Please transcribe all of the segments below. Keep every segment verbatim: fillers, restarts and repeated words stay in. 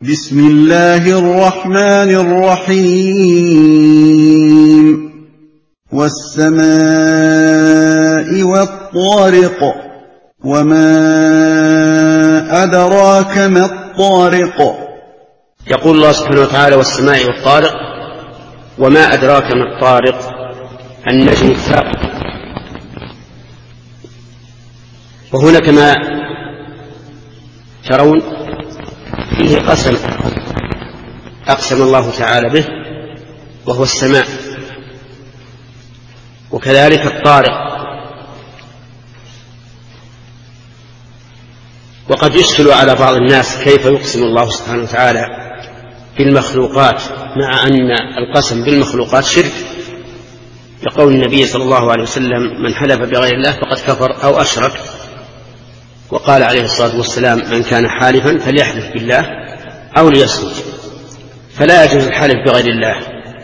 بسم الله الرحمن الرحيم والسماء والطارق وما أدراك ما الطارق. يقول الله سبحانه وتعالى والسماء والطارق وما أدراك ما الطارق النجم الثاقب. وهنا كما ترون فيه قسم أقسم الله تعالى به وهو السماء، وكذلك الطارق. وقد يشكل على بعض الناس كيف يقسم الله سبحانه وتعالى بالمخلوقات مع أن القسم بالمخلوقات شرك، لقول النبي صلى الله عليه وسلم من حلف بغير الله فقد كفر أو أشرك. وقال عليه الصلاة والسلام من كان حالفا فليحلف بالله أو ليصمت. فلا يجوز الحلف بغير الله،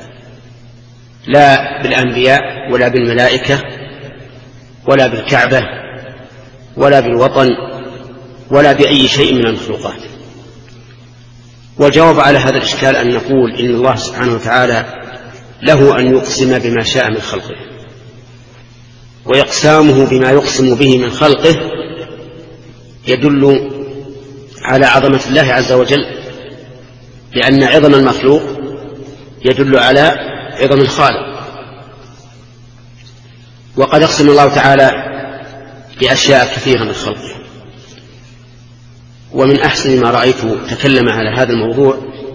لا بالأنبياء ولا بالملائكة ولا بالكعبة ولا بالوطن ولا بأي شيء من المخلوقات. والجواب على هذا الإشكال أن نقول إن الله سبحانه وتعالى له أن يقسم بما شاء من خلقه، ويقسامه بما يقسم به من خلقه يدل على عظمة الله عز وجل، لأن عظم المخلوق يدل على عظم الخالق. وقد أقسم الله تعالى بأشياء كثيرة من خلقه. ومن أحسن ما رأيت تكلم على هذا الموضوع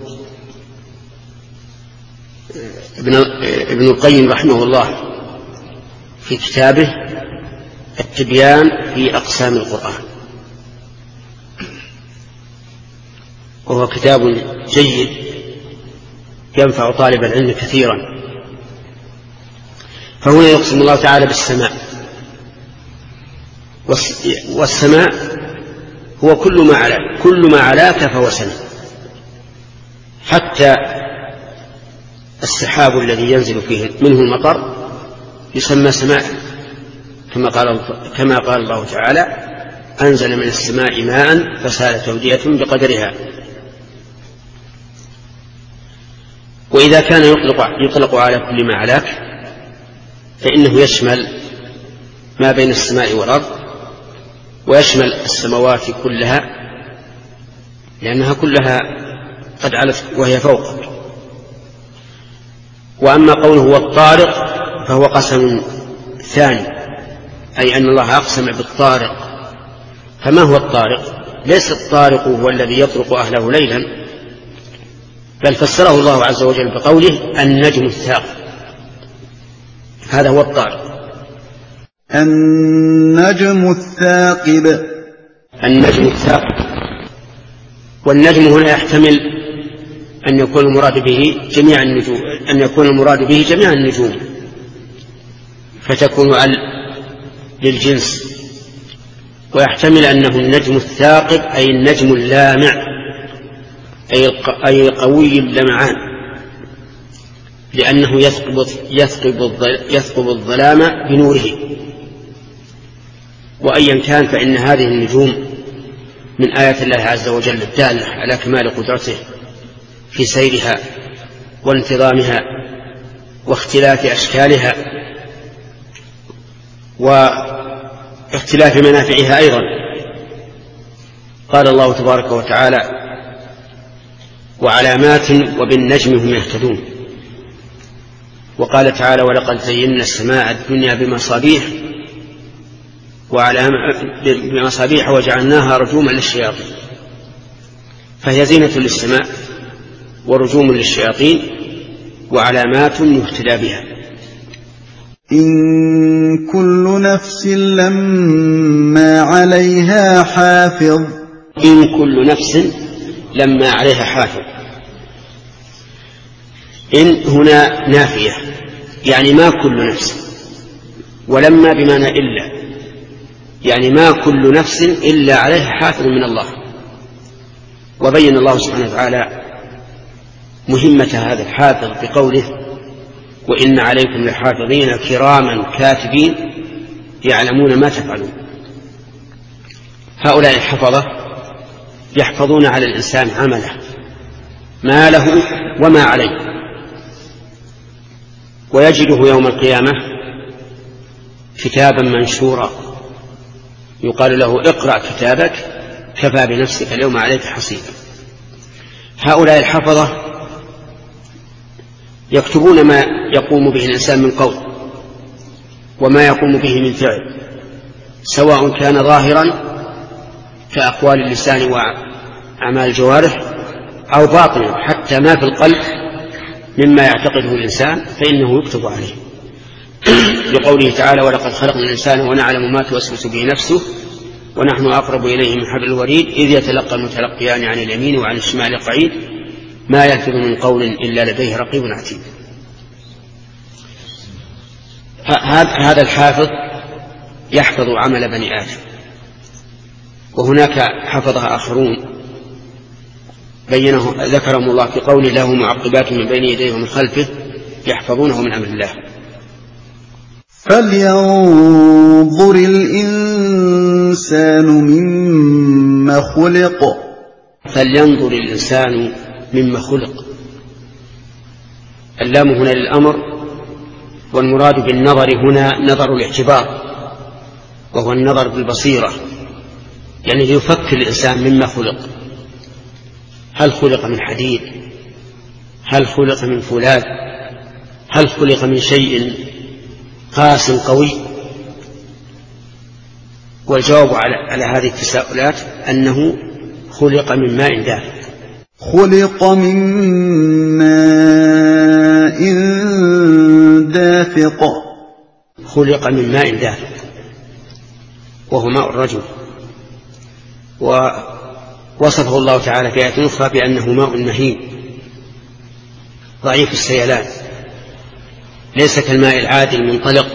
ابن القيم رحمه الله في كتابه التبيان في أقسام القرآن، وهو كتاب جيد ينفع طالب العلم كثيرا. فهنا يقسم الله تعالى بالسماء، والسماء هو كل ما علاك، كل ما علاك فهو سماء، حتى السحاب الذي ينزل فيه منه المطر يسمى سماء، كما قال, كما قال الله تعالى أنزل من السماء ماء فسالت أودية بقدرها. وإذا كان يطلق, يطلق على كل ما علاك فإنه يشمل ما بين السماء والأرض، ويشمل السماوات كلها لأنها كلها قد علت وهي فوقك. وأما قوله والطارق فهو قسم ثاني، أي أن الله أقسم بالطارق. فما هو الطارق؟ ليس الطارق هو الذي يطرق أهله ليلا، بل فسره الله عز وجل بقوله النجم الثاقب، هذا هو الطارق. النجم الثاقب. النجم الثاقب. والنجم هنا يحتمل أن يكون المراد به جميع النجوم، أن يكون المراد به جميع النجوم، فتكون ال للجنس. ويحتمل أنه النجم الثاقب أي النجم اللامع، أي قوي اللمعان، لأنه يثقب, يثقب الظلام بنوره. وأيا كان فإن هذه النجوم من آيات الله عز وجل الدالة على كمال قدرته في سيرها وانتظامها واختلاف أشكالها واختلاف منافعها أيضا. قال الله تبارك وتعالى وعلامات وبالنجم هم يهتدون. وقال تعالى ولقد زينا السماء الدنيا بمصابيح بمصابيح وجعلناها رجوما للشياطين. فهي زينة للسماء ورجوم للشياطين وعلامات يهتدى بها. إن كل نفس لما عليها حافظ. إن كل نفس لما عليها حافظ. إن هنا نافية، يعني ما كل نفس، ولما بمعنى إلا، يعني ما كل نفس إلا عليها حافظ من الله. وبين الله سبحانه وتعالى مهمة هذا الحافظ بقوله وإن عليكم لحافظين كراما كاتبين يعلمون ما تفعلون. هؤلاء الحفظة يحفظون على الإنسان عمله ما له وما عليه، ويجده يوم القيامة كتابا منشورا يقال له اقرأ كتابك كفى بنفسك اليوم عليك حصيبا. هؤلاء الحفظة يكتبون ما يقوم به الإنسان من قول وما يقوم به من فعل، سواء كان ظاهرا كأقوال اللسان وأعمال الجوارح أو باطنا حتى ما في القلب مما يعتقده الإنسان فإنه يكتب عليه. لقوله تعالى ولقد خلقنا الإنسان ونعلم ما توسوس به نفسه ونحن أقرب إليه من حبل الوريد إذ يتلقى المتلقيان عن اليمين وعن الشمال قعيد ما يلفظ من قول إلا لديه رقيب عتيد. هذا الحافظ يحفظ عمل بني آدم، وهناك حفظها آخرون بينه ذكرهم الله في قوله له معقبات من بين يديه ومن خلفه يحفظونه من أمر الله. فلينظر الإنسان مما خلق فلينظر الإنسان مما خلق. اللام هنا للأمر، والمراد بالنظر هنا نظر الاعتبار، وهو النظر بالبصيرة، يعني ليفكر الإنسان مما خلق. هل خلق من حديد؟ هل خلق من فولاذ؟ هل خلق من شيء قاس قوي؟ والجواب على هذه التساؤلات أنه خلق من ماء دافق. خلق من ماء دافق خلق من ماء دافق وهو ماء الرجل، ووصفه الله تعالى في آية أخرى بأنه ماء مهين ضعيف السيلان ليس كالماء العادي المنطلق.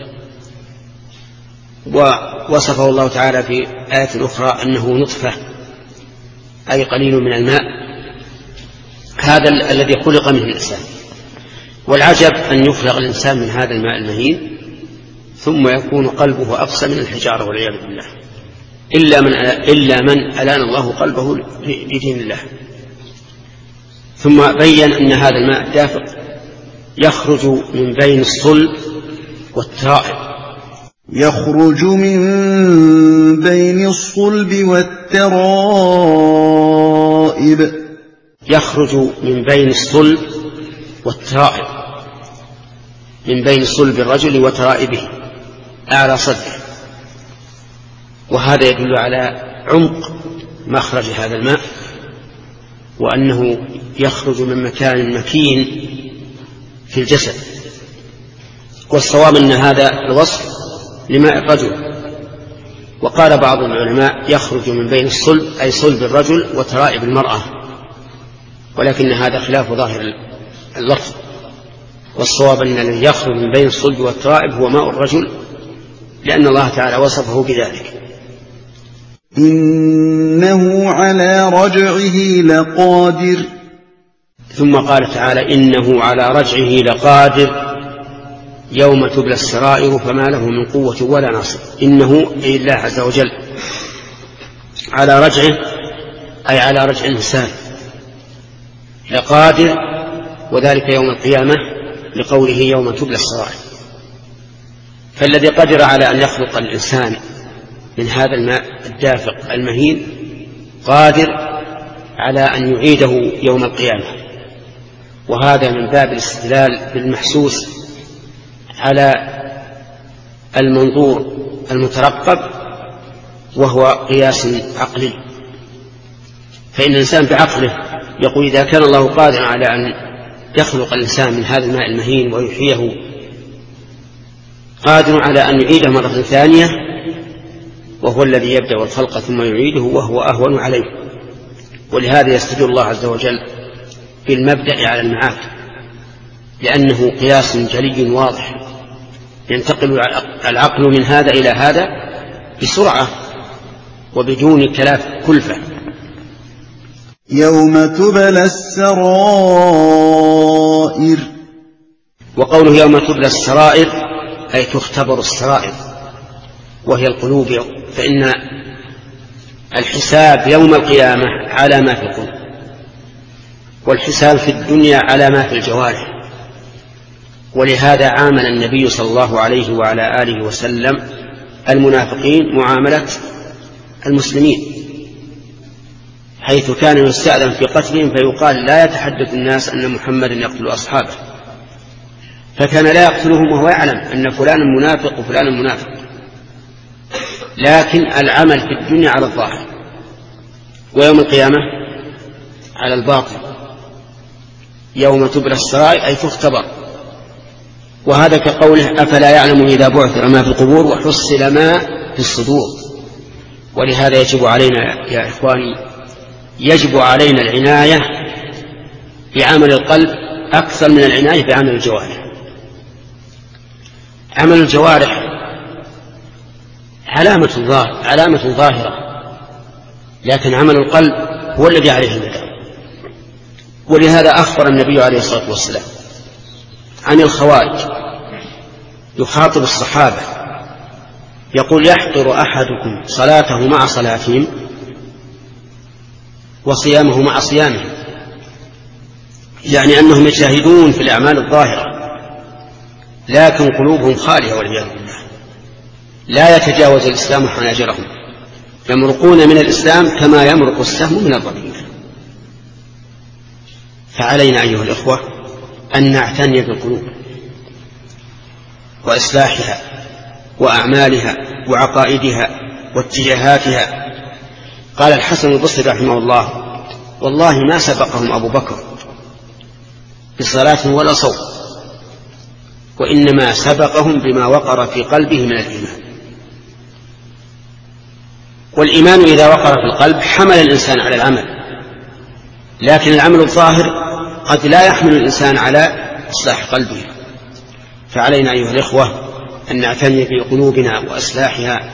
ووصفه الله تعالى في آية أخرى أنه نطفة أي قليل من الماء. هذا الذي خلق منه الإنسان. والعجب أن يخلق الإنسان من هذا الماء المهين ثم يكون قلبه أقسى من الحجارة والعياذ بالله، إلا من إلا من ألان الله قلبه بدين الله. ثم بين أن هذا الماء الدافق يخرج من بين الصلب والترائب. يخرج من بين الصلب والترائب. يخرج من بين الصلب والترائب، من بين صلب الرجل وترائبه أعلى صدره. وهذا يدل على عمق مخرج هذا الماء، وأنه يخرج من مكان مكين في الجسد. والصواب أن هذا الوصف لماء الرجل. وقال بعض العلماء يخرج من بين الصلب أي صلب الرجل وترائب المرأة، ولكن هذا خلاف ظاهر اللفظ، والصواب أن الذي يخرج من بين الصلب والترائب هو ماء الرجل، لأن الله تعالى وصفه بذلك. إنه على رجعه لقادر. ثم قال تعالى إنه على رجعه لقادر يوم تبلى السرائر فما له من قوة ولا ناصر. إنه أي الله عز وجل على رجعه أي على رجع الإنسان لقادر، وذلك يوم القيامة لقوله يوم تبلى السرائر. فالذي قدر على أن يخلق الإنسان من هذا الماء الدافق المهين قادر على أن يعيده يوم القيامة. وهذا من باب الاستدلال بالمحسوس على المنظور المترقب، وهو قياس عقلي. فإن الإنسان بعقله يقول إذا كان الله قادر على أن يخلق الإنسان من هذا الماء المهين ويحييه، قادر على أن يعيده مرة ثانية، وهو الذي يبدأ الخلق ثم يعيده وهو أهون عليه. ولهذا يستدل الله عز وجل بالمبدأ على المعاد، لأنه قياس جلي واضح ينتقل العقل من هذا إلى هذا بسرعة وبدون كلاف كلفة. يوم تبلى السرائر. وقوله يوم تبلى السرائر أي تختبر السرائر وهي القلوب، فإن الحساب يوم القيامة على ما في القلوب. والحساب في الدنيا على ما في الجوارح. ولهذا عامل النبي صلى الله عليه وعلى آله وسلم المنافقين معاملة المسلمين، حيث كان يستأذن في قتلهم فيقال لا يتحدث الناس أن محمدا يقتل أصحابه، فكان لا يقتلهم وهو يعلم أن فلان منافق وفلان منافق، لكن العمل في الدنيا على الظاهر، ويوم القيامة على الباطن، يوم تبلى السرائر أي تختبر. وهذا كقوله أفلا يعلم إذا بعثر ما في القبور وحصل ما في الصدور. ولهذا يجب علينا يا إخواني يجب علينا العناية بعمل القلب أكثر من العناية بعمل الجوارح. عمل الجوارح علامة ظاهرة علامة ظاهرة لكن عمل القلب هو الذي عليه المدار. ولهذا أخبر النبي عليه الصلاة والسلام عن الخوارج، يخاطب الصحابة يقول يحقر أحدكم صلاته مع صلاتهم وصيامه مع صيامهم، يعني أنهم يجاهدون في الأعمال الظاهرة لكن قلوبهم خالية والعياذ بالله، لا يتجاوز الإسلام حناجرهم، يمرقون من الإسلام كما يمرق السهم من الرمية. فعلينا أيها الإخوة أن نعتني بالقلوب وإصلاحها وأعمالها وعقائدها واتجاهاتها. قال الحسن البصري رحمه الله والله ما سبقهم أبو بكر بصلاة ولا صوم، وإنما سبقهم بما وقر في قلبه من الإيمان. والإيمان إذا وقر في القلب حمل الإنسان على العمل، لكن العمل الظاهر قد لا يحمل الإنسان على إصلاح قلبه. فعلينا أيها الإخوة أن نعتني بقلوبنا وإصلاحها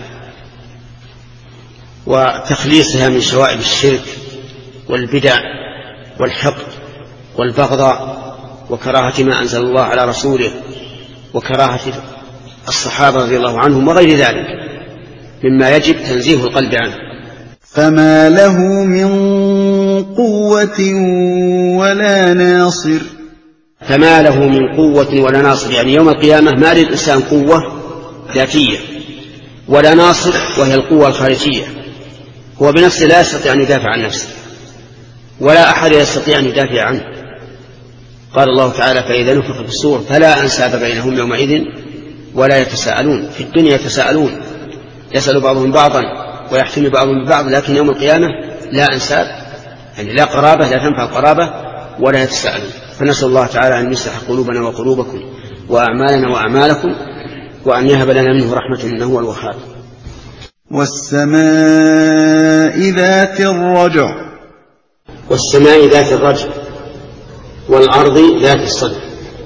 وتخليصها من شوائب الشرك والبدع والحقد والبغضاء وكراهة ما أنزل الله على رسوله وكراهة الصحابة رضي الله عنهم وغير ذلك مما يجب تنزيه القلب عنه. فما له من قوة ولا ناصر. فما له من قوة ولا ناصر، يعني يوم القيامة ما للإنسان قوة ذاتية ولا ناصر وهي القوة الخارجية، هو بنفسه لا يستطيع أن يدافع عن نفسه ولا أحد يستطيع أن يدافع عنه. قال الله تعالى فإذا نفخ في الصور فلا أنساب بينهم يومئذ ولا يتساءلون. في الدنيا يتساءلون، يسأل بعضهم بعضا ويحتمي بعضهم ببعض، لكن يوم القيامة لا أنساب، يعني لا قرابة، لا تنفع القرابة ولا يتساءلون. فنسأل الله تعالى أن يصلح قلوبنا وقلوبكم وأعمالنا وأعمالكم وأن يهب لنا منه رحمة إنه هو الوهاب. والسماء ذات الرجع. والسماء ذات الرجع والأرض ذات الصدع.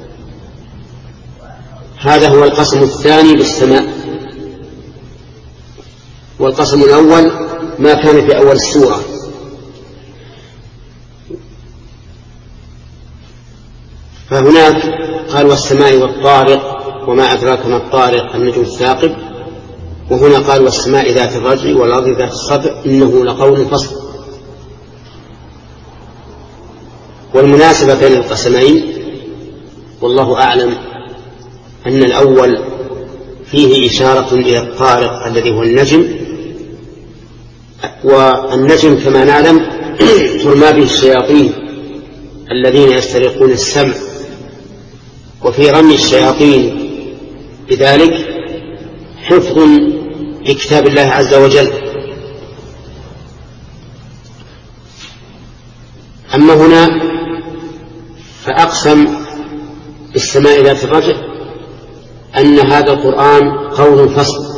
هذا هو القسم الثاني بالسماء. والقسم الأول ما كان في أول السورة، فهناك قال والسماء والطارق وما أدراك ما الطارق النجم الثاقب، وهنا قال والسماء ذات الرجع والأرض ذات الصدع إنه لقول فصل. والمناسبة بين القسمين والله أعلم أن الأول فيه إشارة إلى الطارق الذي هو النجم، والنجم كما نعلم ترمى به الشياطين الذين يسترقون السمع، وفي رمي الشياطين بذلك حفظ لكتاب الله عز وجل. أما هنا فأقسم بالسماء ذات الرجع أن هذا القرآن قول فصل،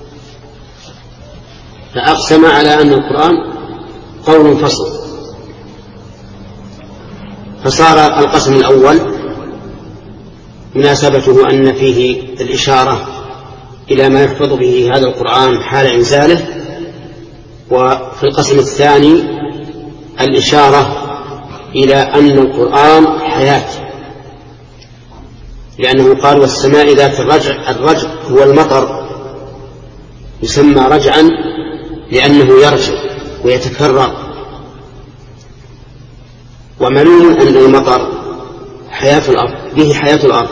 فأقسم على أن القرآن قول فصل، فصار القسم الأول مناسبته أن فيه الإشارة إلى ما يحفظ به هذا القرآن حال إنزاله، وفي القسم الثاني الإشارة إلى أن القرآن حياة، لأنه قال والسماء ذات الرجع. الرجع هو المطر، يسمى رجعا لأنه يرجع ويتكرر. ومعلوم أن المطر حياة الأرض، به حياة الأرض.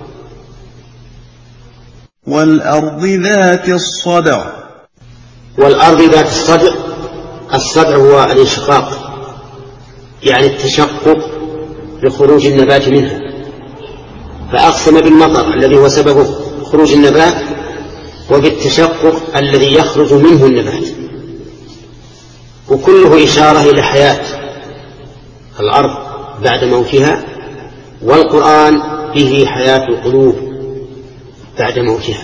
والأرض ذات الصدع. والأرض ذات الصدع، الصدع هو الانشقاق، يعني التشقق لخروج النبات منها، فأقسم بالمطر الذي هو سبب خروج النبات وبالتشقق الذي يخرج منه النبات، وكله إشارة إلى حياة الأرض بعد موتها، والقرآن به حياة القلوب بعد موتها،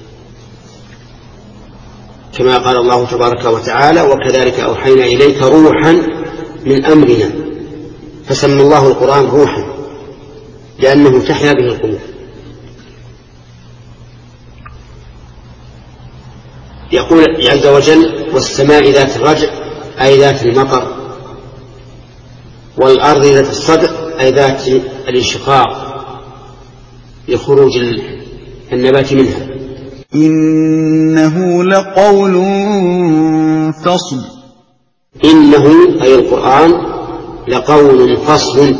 كما قال الله تبارك وتعالى: وكذلك أوحينا إليك روحا من أمرنا، فسمى الله القرآن روحا لأنه تحيا به القلوب. يقول عز وجل: والسماء ذات الرجع أي ذات المطر، والأرض ذات الصدع أي ذات الانشقاق لخروج النبات منها. إنه لقول فصل. إنه أي القرآن لقول فصل،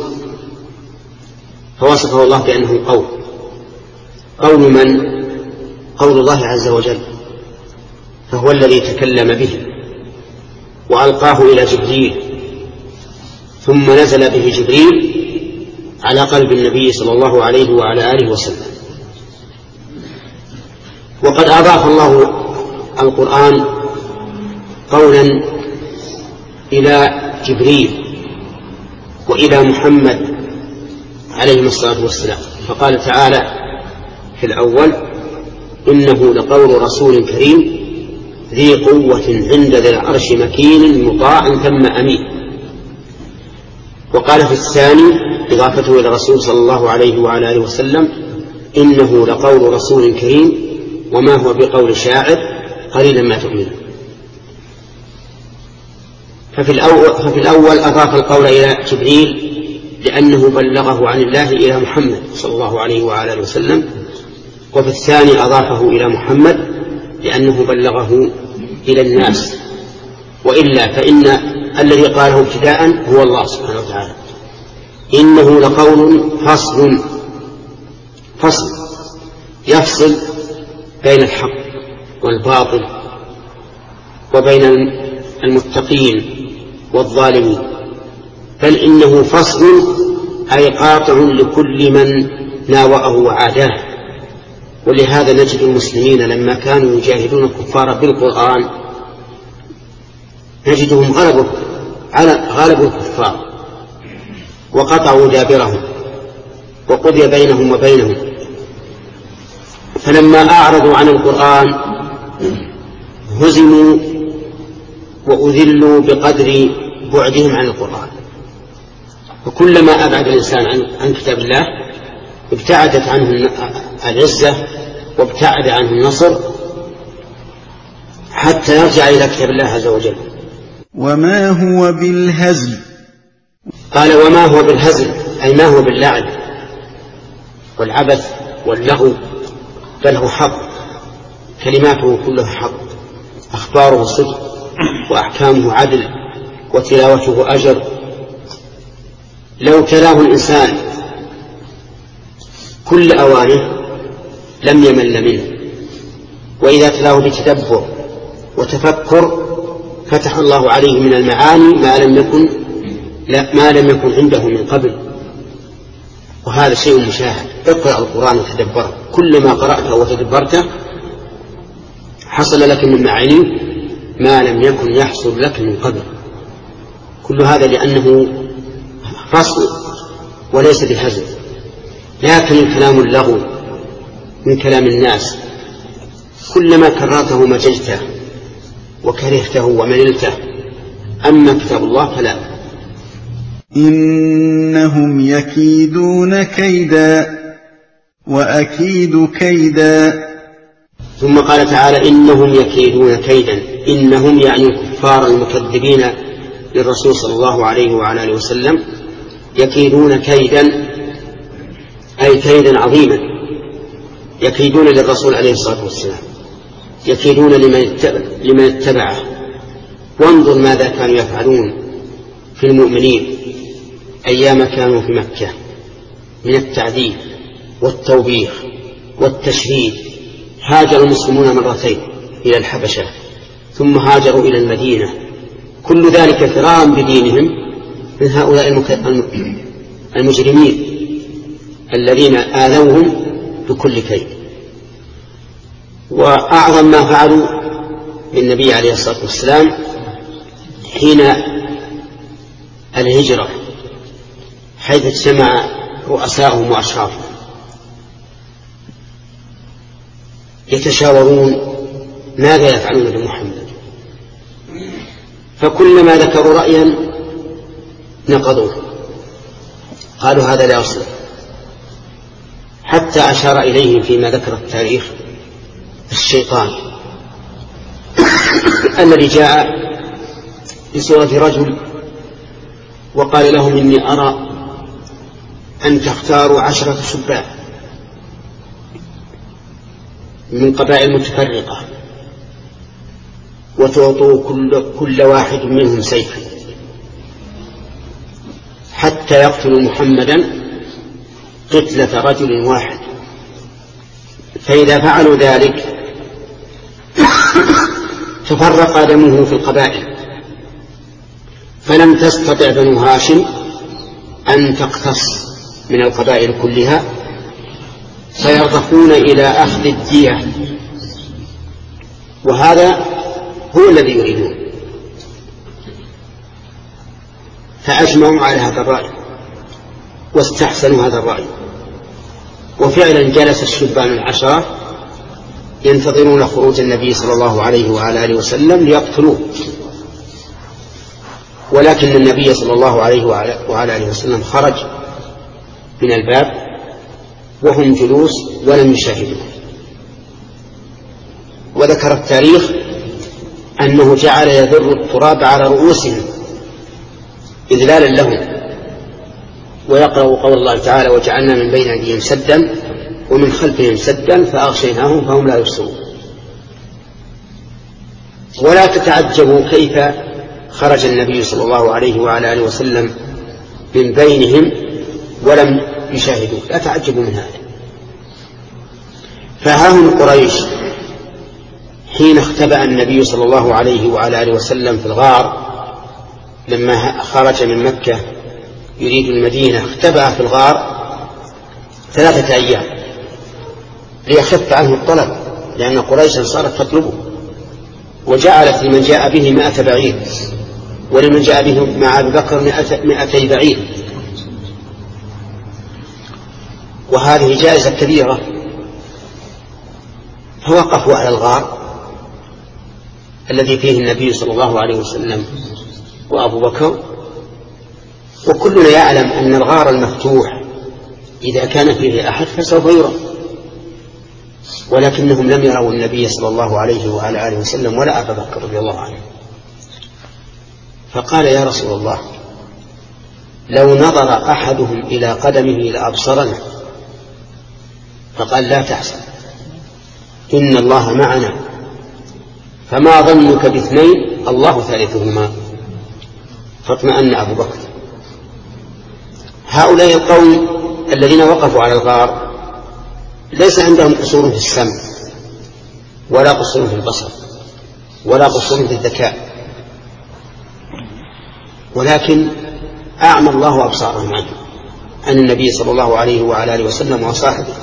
فوصفه الله بأنه قول. قول من؟ قول الله عز وجل، فهو الذي تكلم به وألقاه إلى جبريل، ثم نزل به جبريل على قلب النبي صلى الله عليه وعلى آله وسلم. وقد أضاف الله القرآن قولا إلى جبريل وإلى محمد عليه الصلاة والسلام، فقال تعالى في الأول: إنه لقول رسول كريم ذي قوة عند ذي العرش مكين مطاع ثم أمين. وقال في الثاني إضافته إلى الرسول صلى الله عليه وعلى آله وسلم: إنه لقول رسول كريم وما هو بقول شاعر قليلا ما تؤمن. ففي الأول, ففي الأول أضاف القول إلى جبريل لأنه بلغه عن الله إلى محمد صلى الله عليه وعلى آله وسلم، وفي الثاني أضافه إلى محمد لأنه بلغه إلى الناس، وإلا فإن الذي قاله ابتداء هو الله سبحانه وتعالى. إنه لقول فصل، فصل يفصل بين الحق والباطل وبين المتقين والظالمين، بل إنه فصل أي قاطع لكل من ناوأه وعاداه. ولهذا نجد المسلمين لما كانوا يجاهدون الكفار بالقرآن نجدهم غلبوا على غلبوا الكفار وقطعوا دابرهم وقضي بينهم وبينهم. فلما أعرضوا عن القرآن هزموا وأذلوا بقدر بعدهم عن القرآن. وكلما أبعد الإنسان عن, عن كتاب الله ابتعدت عنه العزة وابتعد عنه النصر حتى يرجع إلى كتاب الله عز وجل. وما هو بالهزل. قال: وما هو بالهزل أي ما هو باللعب والعبث واللغو، بل هو حق، كلماته كلها حق، أخباره صدق، وأحكامه عدل، وتلاوته أجر. لو تلاه الإنسان كل أوانه لم يمل منه، وإذا تلاه بتدبر وتفكر فتح الله عليه من المعاني ما لم يكن لا ما لم يكن عنده من قبل، وهذا شيء مشاهد. اقرأ القرآن وتدبره، كلما قرأته وتدبرته حصل لك من معانيه ما لم يكن يحصل لك من قبل. كل هذا لأنه فصل وليس بالهزل. لكن الكلام اللغو من كلام الناس كلما كررته مججته وكرهته ومللته، أما كتاب الله فلا. إنهم يكيدون كيدا وأكيد كيدا. ثم قال تعالى: إنهم يكيدون كيدا. إنهم يعني الكفار المكذبين للرسول صلى الله عليه وعلى آله وسلم يكيدون كيدا أي كيدا عظيما، يكيدون للرسول عليه الصلاة والسلام، يكيدون لمن اتبعه. وانظر ماذا كانوا يفعلون في المؤمنين أيام كانوا في مكة من التعذيب والتوبيخ والتشهيد هاجر المسلمون مرتين إلى الحبشة ثم هاجروا إلى المدينة، كل ذلك فرارا بدينهم من هؤلاء المجرمين الذين آذوهم بكل كيد. وأعظم ما فعلوا بالنبي عليه الصلاة والسلام حين الهجرة، حيث اجتمع رؤساؤهم وأشرافهم يتشاورون ماذا يفعلون بمحمد، فكلما ذكروا رأيا نقضوه، قالوا هذا لا يصلح، حتى أشار إليهم فيما ذكر التاريخ الشيطان الذي جاء بصورة رجل وقال لهم إني أرى أن تختاروا عشرة شبان من قبائل متفرقة وتعطوا كل, كل واحد منهم سيفا حتى يقتلوا محمدا قتلة رجل واحد، فإذا فعلوا ذلك تفرق دمه في القبائل، فلم تستطع بنو هاشم أن تقتص من القبائل كلها، فيرضخون إلى أخذ الدية، وهذا هو الذي يريدون. فأجمعوا على هذا الرأي واستحسنوا هذا الرأي، وفعلا جلس الشبان العشرة ينتظرون خروج النبي صلى الله عليه وعلى آله وسلم ليقتلوه، ولكن النبي صلى الله عليه وعلى آله وسلم خرج من الباب وهم جلوس ولم يشاهدوه. وذكر التاريخ أنه جعل يذر التراب على رؤوسهم إذلالا لهم، ويقرأ قول الله تعالى وجعلنا من بين أيديهم سدا ومن خلفهم سدا فأغشيناهم فهم لا يبصرون. ولا تتعجبوا كيف خرج النبي صلى الله عليه وعلى آله وسلم من بينهم ولم يشاهدوا، لا تعجبوا من هذا. فهاهم قريش حين اختبأ النبي صلى الله عليه وعلى آله وسلم في الغار لما خرج من مكة يريد المدينة، اختبأ في الغار ثلاثة أيام ليخف عنه الطلب، لأن قريشا صارت تطلبه، وجعلت لمن جاء به مائة بعير ولمن جاء به مع أبي بكر مائتي بعير، وهذه جائزة كبيرة. فوقفوا على الغار الذي فيه النبي صلى الله عليه وسلم وأبو بكر، وكلنا يعلم أن الغار المفتوح إذا كان فيه أحد فسوف يرى، ولكنهم لم يروا النبي صلى الله عليه وعلى آله وسلم ولا أبا بكر رضي الله عنه. فقال يا رسول الله لو نظر أحدهم إلى قدمه لأبصرنا، فقال لا تحزن إن الله معنا، فما ظنك باثنين الله ثالثهما، فاطمأن أبو بكر. هؤلاء القوم الذين وقفوا على الغار ليس عندهم قصور في السمع ولا قصور في البصر ولا قصور في الذكاء، ولكن أعمى الله أبصارهم عنه عن النبي صلى الله عليه وعلى آله وسلم وصاحبه.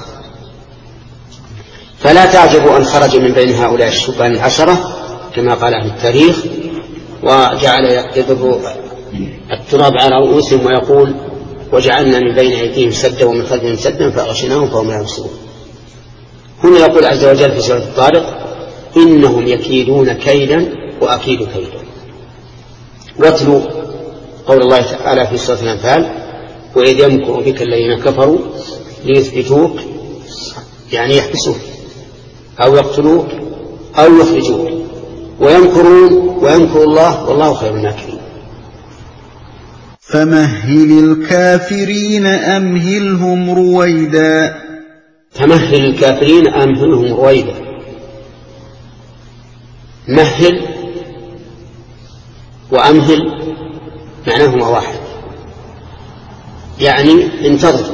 فلا تعجبوا أن خرج من بين هؤلاء الشبان العشرة كما قال أهل التاريخ، وجعل يضرب التراب على رؤوسهم ويقول وجعلنا من بين أيديهم سدا ومن خلفهم سدا فأغشيناهم فهم لا يبصرون. هنا يقول عز وجل في سورة الطارق إنهم يكيدون كيدا وأكيد كيدا. واتلوا قول الله تعالى في سورة الأنفال وإذ يمكر بك الذين كفروا ليثبتوك، يعني يحبسوك أو يقتلوك أو يخرجوك، ويمكرون ويمكر الله والله خير الماكرين. فمهل الكافرين أمهلهم رويدا. فمهل الكافرين أمهلهم رويدا. مهل وأمهل معناهما واحد، يعني انتظر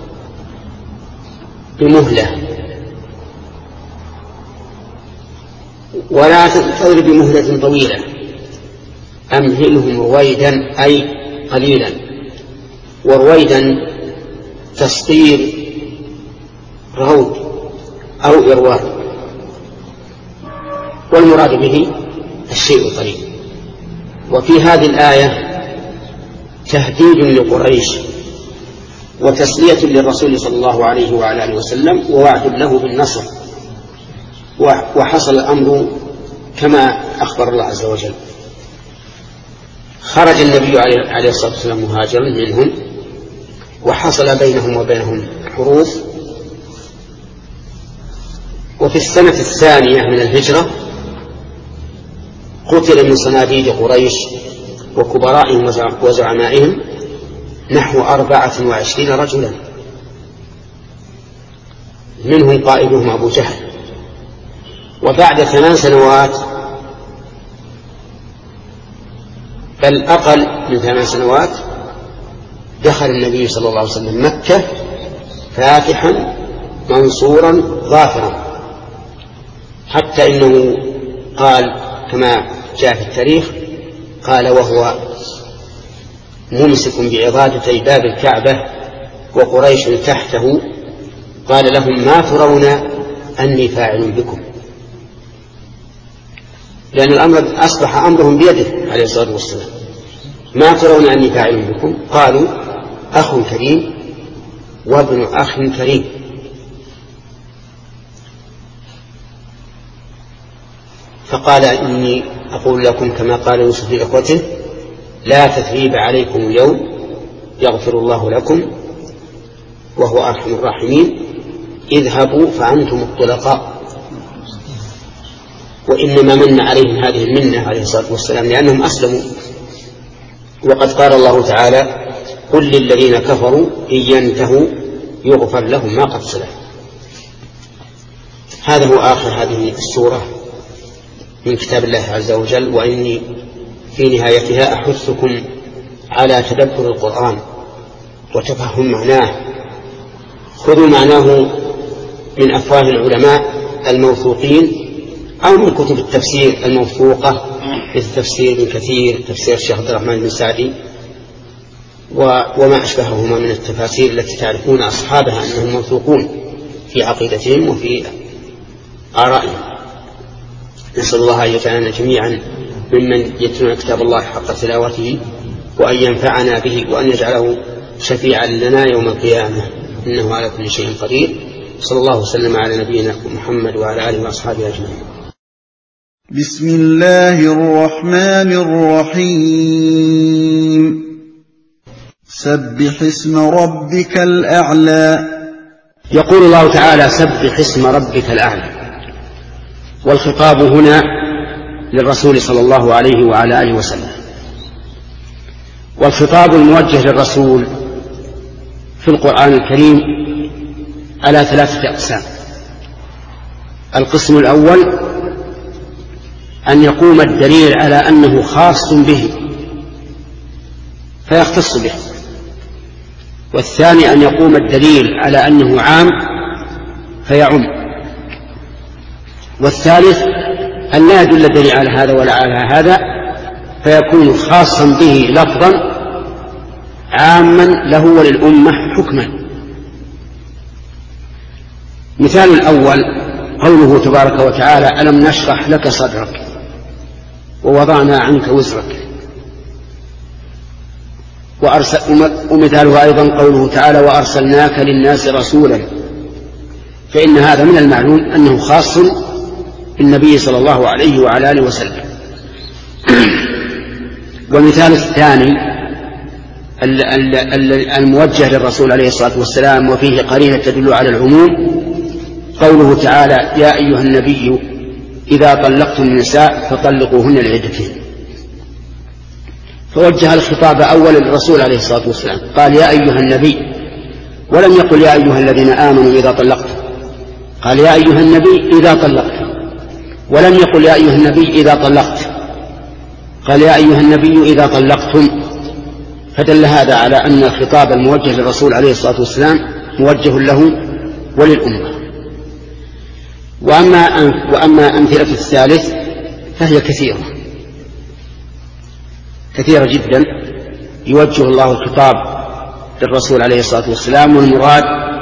بمهلة، ولا تنتظر بمهلة طويلة. أمهلهم رويدا أي قليلا، ورويدا تصطير رود أو إرواد، والمراد به الشيء القليل. وفي هذه الآية تهديد لقريش وتسلية للرسول صلى الله عليه وعلى آله وسلم ووعد له بالنصر، وحصل الأمر كما أخبر الله عز وجل. خرج النبي عليه الصلاة والسلام مهاجرا منهم، وحصل بينهم وبينهم حروف. وفي السنة الثانية من الهجرة قتل من صناديد قريش وكبرائهم وزعمائهم نحو أربعة وعشرين رجلا، منهم قائدهم أبو جهل. وبعد ثمان سنوات، بل أقل من ثمان سنوات، دخل النبي صلى الله عليه وسلم مكة فاتحا منصورا ظافرا، حتى إنه قال كما جاء في التاريخ، قال وهو ممسك بعضادتي باب الكعبة وقريش تحته، قال لهم ما ترون أني فاعل بكم، لأن الأمر أصبح أمرهم بيده عليه الصلاة والسلام. ما ترون أني فاعل بكم؟ قالوا أخ كريم وابن أخ كريم. فقال إني أقول لكم كما قال يوسف لإخوته لا تثريب عليكم اليوم يغفر الله لكم وهو أرحم الراحمين، اذهبوا فأنتم الطلقاء. وإنما من عليهم هذه المنة عليه الصلاة والسلام لأنهم أسلموا، وقد قال الله تعالى قل للذين كفروا إن ينتهوا يغفر لهم ما قد سلف. هذا هو آخر هذه السورة من كتاب الله عز وجل. وإني في نهايتها أحثكم على تدبر القرآن وتفهم معناه. خذوا معناه من أفواه العلماء الموثوقين أو من كتب التفسير الموثوقة، مثل تفسير ابن كثير، تفسير الشيخ عبد الرحمن بن سعدي، وما أشبههما من التفاسير التي تعرفون أصحابها أنهم موثوقون في عقيدتهم وفي آرائهم. نسأل الله أن يجعلنا جميعا ممن يتلون كتاب الله حق تلاوته، وأن ينفعنا به، وأن يجعله شفيعا لنا يوم القيامة، إنه على كل شيء قدير. صلى الله وسلم على نبينا محمد وعلى آله وأصحابه أجمعين. بسم الله الرحمن الرحيم. سبح اسم ربك الأعلى. يقول الله تعالى سبح اسم ربك الأعلى، والخطاب هنا للرسول صلى الله عليه وعلى آله وسلم. والخطاب الموجه للرسول في القرآن الكريم على ثلاثة أقسام. القسم الأول أن يقوم الدليل على أنه خاص به فيختص به، والثاني أن يقوم الدليل على أنه عام فيعم، والثالث أن لا يدل الدليل على هذا ولا على هذا فيكون خاصا به لفظا عاما له وللأمة حكما. مثال الأول قوله تبارك وتعالى ألم نشرح لك صدرك ووضعنا عنك وزرك. ومثاله أيضا قوله تعالى وأرسلناك للناس رسولا، فإن هذا من المعلوم أنه خاص بالنبي صلى الله عليه وعلى آله وسلم. والمثال الثاني الموجه للرسول عليه الصلاة والسلام وفيه قرينة تدل على العموم قوله تعالى يا أيها النبي إذا طلقتم النساء فطلقوهن لعدتهن. فوجه الخطاب أولا للرسول عليه الصلاة والسلام، قال يا أيها النبي، ولم يقل يا أيها الذين آمنوا إذا طلقتم، قال يا أيها النبي إذا طلقتم، ولم يقل يا أيها النبي إذا طلقت، قال يا أيها النبي إذا طلقتم. فدل هذا على أن الخطاب الموجه للرسول عليه الصلاة والسلام موجه له وللأمة. وأما وأما أمثلة الثالث فهي كثيرة كثيرة جدا، يوجه الله الخطاب للرسول عليه الصلاة والسلام، والمراد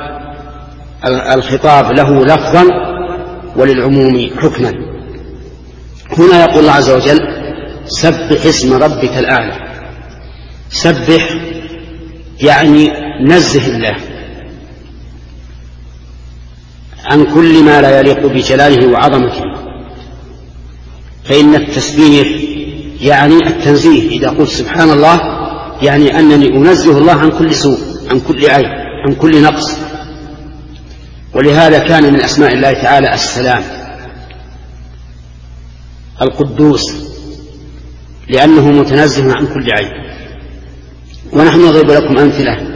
الخطاب له لفظا وللعموم حكما. هنا يقول الله عز وجل: سبح اسم ربك الأعلى. سبح يعني نزه الله عن كل ما لا يليق بجلاله وعظمته، فإن التسبيح يعني التنزيه. إذا قلت سبحان الله يعني أنني أنزه الله عن كل سوء، عن كل عيب، عن كل نقص. ولهذا كان من أسماء الله تعالى السلام، القدوس، لأنه متنزه عن كل عيب. ونحن نضرب لكم أمثلة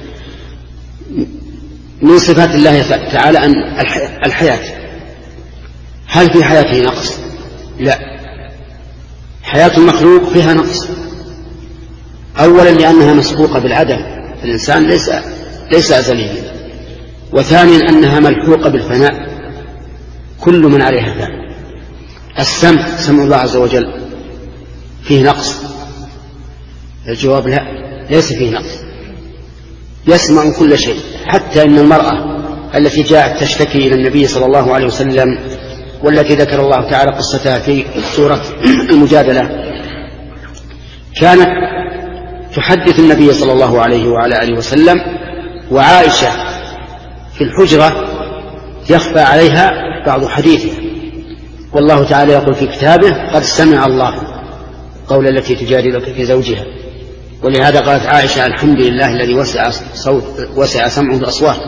من صفات الله تعالى أن الحياة. هل في حياته نقص؟ لا، حياة المخلوق فيها نقص. أولا لأنها مسبوقة بالعدم، الإنسان ليس ليس أزليا. وثانيا أنها ملحوقة بالفناء، كل من عليها فان. السمع، سمع الله عز وجل، فيه نقص؟ الجواب لا، ليس فيه نقص، يسمع كل شيء. حتى إن المرأة التي جاءت تشتكي إلى النبي صلى الله عليه وسلم، والتي ذكر الله تعالى قصتها في سورة المجادلة، كانت تحدث النبي صلى الله عليه وعلى آله وسلم، وعائشة في الحجرة يخفى عليها بعض حديثها، والله تعالى يقول في كتابه: قد سمع الله قول التي تجادلك في زوجها. ولهذا قالت عائشة: الحمد لله الذي وسع, صوت وسع سمعه الأصوات.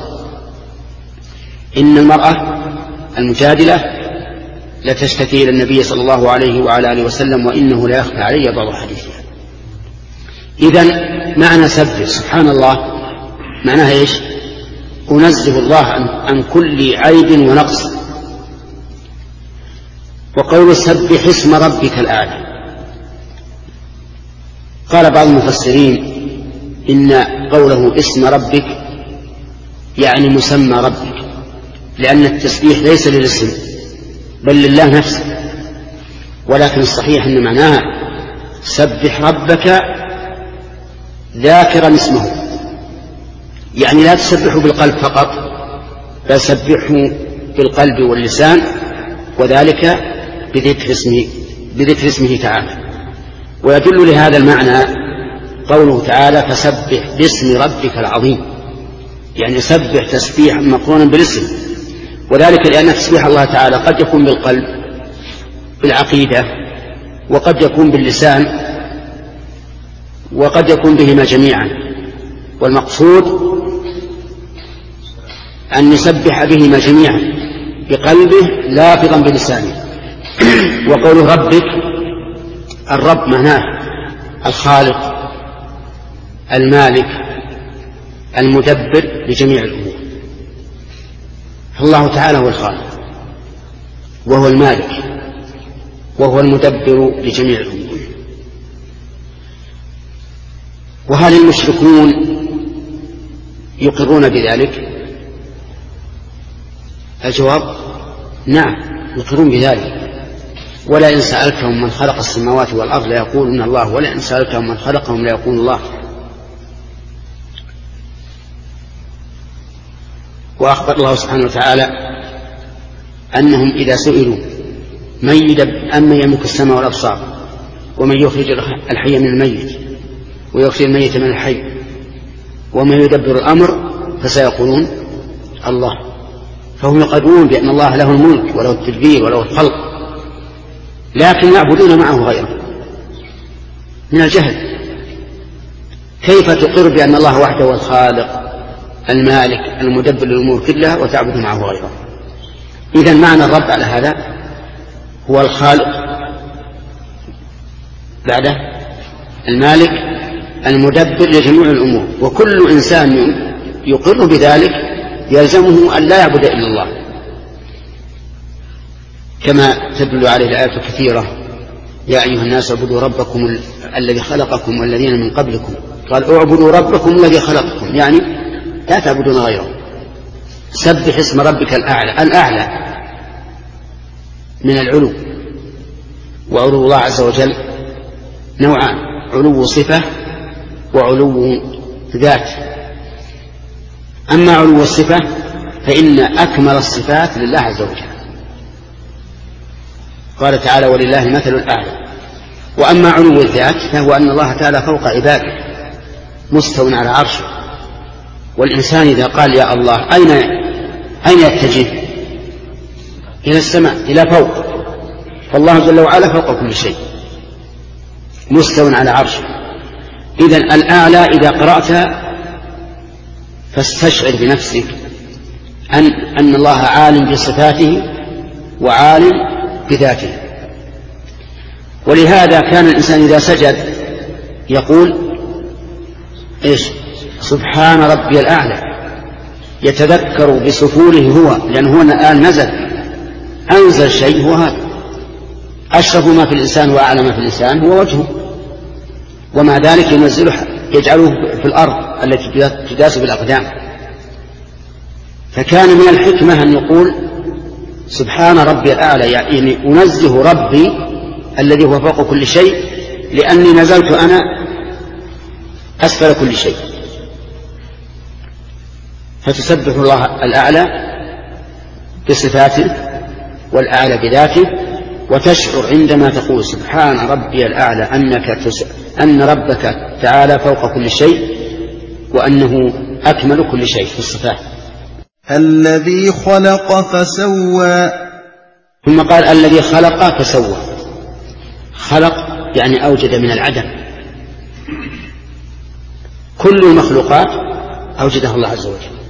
إن المرأة المجادلة لتشتكي إلى النبي صلى الله عليه وعلى آله وسلم، وإنه لا يخفى علي بعض حديثها. إذن معنى سبح سبحان الله معناها إيش؟ أنزه الله عن كل عيب ونقص. وقول سبح اسم ربك الأعلى، قال بعض المفسرين إن قوله اسم ربك يعني مسمى ربك، لأن التسبيح ليس للاسم بل لله نفسه. ولكن الصحيح أن معناها سبح ربك ذاكرا اسمه، يعني لا تسبحه بالقلب فقط، بل سبحه بالقلب واللسان، وذلك بذكر اسمه, بذكر اسمه تعالى. ويدل لهذا المعنى قوله تعالى: فسبح باسم ربك العظيم، يعني سبح تسبيحا مقرونا بالاسم. وذلك لأن تسبيح الله تعالى قد يكون بالقلب بالعقيدة، وقد يكون باللسان، وقد يكون بهما جميعا. والمقصود أن نسبح بهما جميعا، بقلبه لافظا بلسانه. وقوله ربك، الرب معناه الخالق المالك المدبر لجميع الأمور. الله تعالى هو الخالق وهو المالك وهو المدبر لجميع الأمور. وهل المشركون يقرون بذلك؟ الجواب نعم، يقرون بذلك. ولئن سألتهم من خلق السماوات والأرض ليقولون الله، ولئن سألتهم من خلقهم ليقولون الله. وأخبر الله سبحانه وتعالى أنهم إذا سئلوا من أمن يملك السماء والأبصار ومن يخرج الحي من الميت ويخرج الميت من الحي ومن يدبر الأمر فسيقولون الله. فهم يقرون بأن الله له الملك وله التدبير وله الخلق، لكن يعبدون معه غيره من الجهل. كيف تقر بأن الله وحده هو الخالق المالك المدبر للأمور كلها وتعبد معه غيره؟ إذن معنى الرب على هذا هو الخالق، بعده المالك المدبر لجميع الأمور. وكل إنسان يقر بذلك يلزمه أن لا يعبد إلا الله، كما تدل عليه الآيات الكثيرة: يا أيها الناس اعبدوا ربكم الذي خلقكم والذين من قبلكم قال اعبدوا ربكم الذي خلقكم، يعني لا تعبدون غيره. سبح اسم ربك الأعلى. الأعلى من العلو، وعلو الله عز وجل نوعان: علو صفة وعلو ذات. أما علو الصفة فإن أكمل الصفات لله عز وجل، قال تعالى ولله المثل الأعلى. وأما علو الذات فهو أن الله تعالى فوق عباده مستوٍ على عرشه، والإنسان إذا قال يا الله أين أين يتجه؟ إلى السماء، إلى فوق، فالله جل وعلا فوق كل شيء مستوٍ على عرشه. إذن الأعلى إذا قرأت فاستشعر بنفسك أن, أن الله عالم بصفاته وعالم بذاته. ولهذا كان الإنسان إذا سجد يقول إيش؟ سبحان ربي الأعلى، يتذكر بسفوله هو، لأنه هو الآن نزل أنزل شيء هو هذا. أشرف ما في الإنسان وأعلى ما في الإنسان هو وجهه، ومع ذلك ينزله يجعله في الأرض التي تداس بالأقدام. فكان من الحكمة أن يقول سبحان ربي الأعلى، يعني أنزه ربي الذي هو فوق كل شيء، لأني نزلت أنا أسفل كل شيء. فتسبح الله الأعلى بصفاته والأعلى بذاته، وتشعر عندما تقول سبحان ربي الأعلى أنك تس... أن ربك تعالى فوق كل شيء، وأنه أكمل كل شيء في الصفات. الذي خلق فسوى. ثم قال الذي خلق فسوى. خلق يعني أوجد من العدم. كل المخلوقات أوجدها الله عز وجل.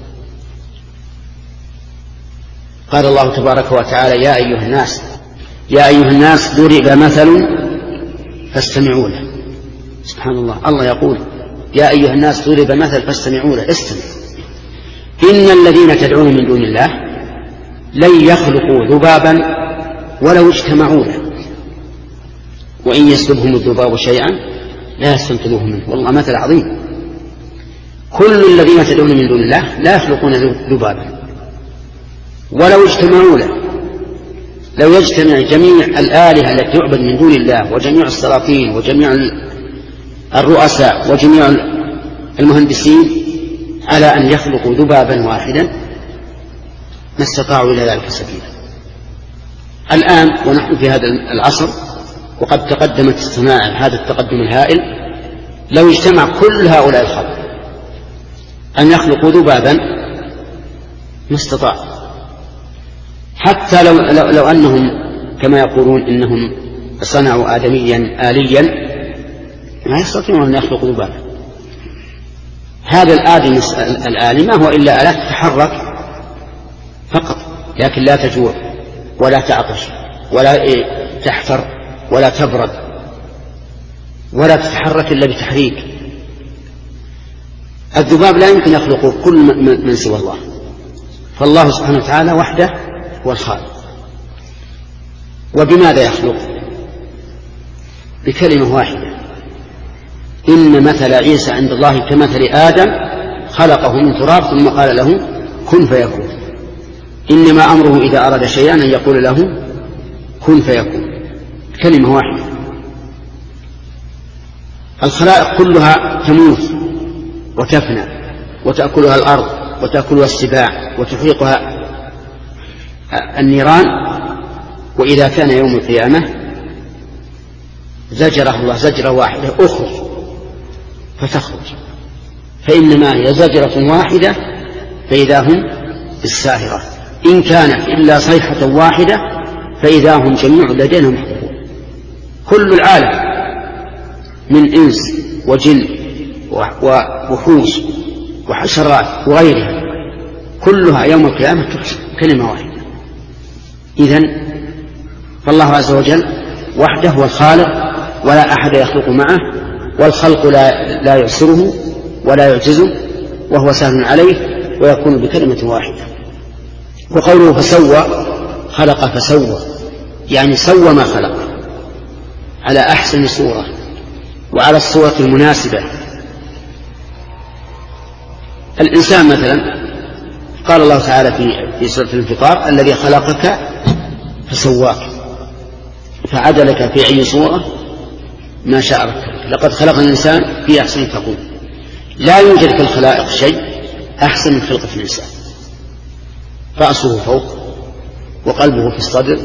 قال الله تبارك وتعالى يا أيها الناس يا أيها الناس ضرب مثل فاستمعوا له. سبحان الله، الله يقول يا أيها الناس ضرب مثل فاستمعوا له، استمع. إن الذين تدعون من دون الله لن يخلقوا ذبابا ولو اجتمعوا له، وإن يسلبهم الذباب شيئا لا يستنقذوه منه. والله مثل عظيم. كل الذين تدعون من دون الله لا يخلقون ذبابا ولو اجتمعوا له. لو يجتمع جميع الآلهة التي تعبد من دون الله وجميع السلاطين وجميع الرؤساء وجميع المهندسين على أن يخلقوا ذبابا واحدا ما استطاعوا إلى ذلك سبيلا. الآن ونحن في هذا العصر وقد تقدمت الصناعة هذا التقدم الهائل، لو اجتمع كل هؤلاء الخلق أن يخلقوا ذبابا ما استطاعوا، حتى لو, لو, لو أنهم كما يقولون إنهم صنعوا آدميا آليا ما يستطيعون أن يخلقوا ذبابا. هذا الآدم الآلي ما هو إلا آلات تتحرك فقط، لكن لا تجوع ولا تعطش ولا تحفر ولا تبرد ولا تتحرك إلا بتحريك. الذباب لا يمكن يخلقه كل من سوى الله، فالله سبحانه وتعالى وحده هو الخالق. وبماذا يخلق؟ بكلمة واحدة: إن مثل عيسى عند الله كمثل آدم خلقه من تراب ثم قال له كن فيكون. إنما أمره إذا أراد شيئا أن يقول له كن فيكون، كلمة واحدة. الخلائق كلها تموت وتفنى وتأكلها الأرض وتأكلها السباع وتحرقها النيران، وإذا كان يوم القيامة زجره الله زجرة واحدة: أخرج، فتخرج، فإنما هي زجرة واحدة فإذا هم بالساهرة، إن كانت إلا صيحة واحدة فإذا هم جميع لدينا محضرون. كل العالم من إنس وجن ووحوش وحشرات وغيرها كلها يوم القيامة تحشر كلمة واحدة. إذن فالله عز وجل وحده هو الخالق ولا أحد يخلق معه، والخلق لا, لا يعسره ولا يعجزه وهو سهل عليه ويكون بكلمة واحدة. وقوله فسوى، خلق فسوى، يعني سوى ما خلق على أحسن صورة وعلى الصورة المناسبة الإنسان مثلا قال الله تعالى في في سورة الانفطار: الذي خلقك فسواك فعدلك في أي صورة ما شاء ركبك. لقد خلقنا الإنسان في أحسن تقويم. لا يوجد في الخلائق شيء أحسن من خلقة الإنسان. رأسه فوق وقلبه في الصدر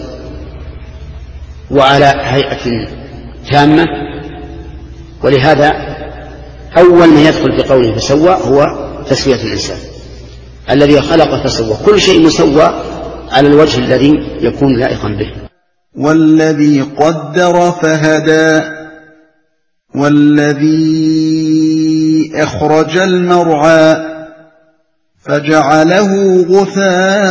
وعلى هيئة تامة، ولهذا أول ما يدخل في قوله فسوى هو تسوية الإنسان. الذي خلق فسوى، كل شيء مسوى على الوجه الذي يكون لائقا به. والذي قدر فهدى والذي أخرج المرعى فجعله غثاء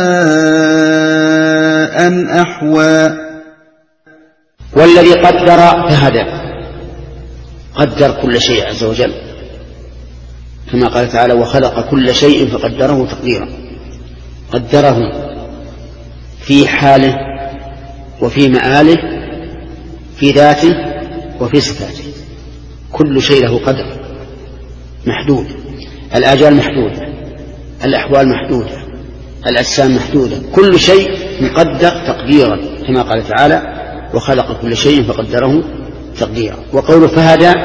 أحوى. والذي قدر فهدى، قدر كل شيء عز وجل كما قال تعالى: وخلق كل شيء فقدره تقديرا. قدره في حاله وفي مآله، في ذاته وفي صفاته. كل شيء له قدر محدود، الآجال محدودة، الأحوال محدودة، الأجسام محدودة، كل شيء مقدر تقديرا كما قال تعالى: وخلق كل شيء فقدره تقديرا. وقوله فهدى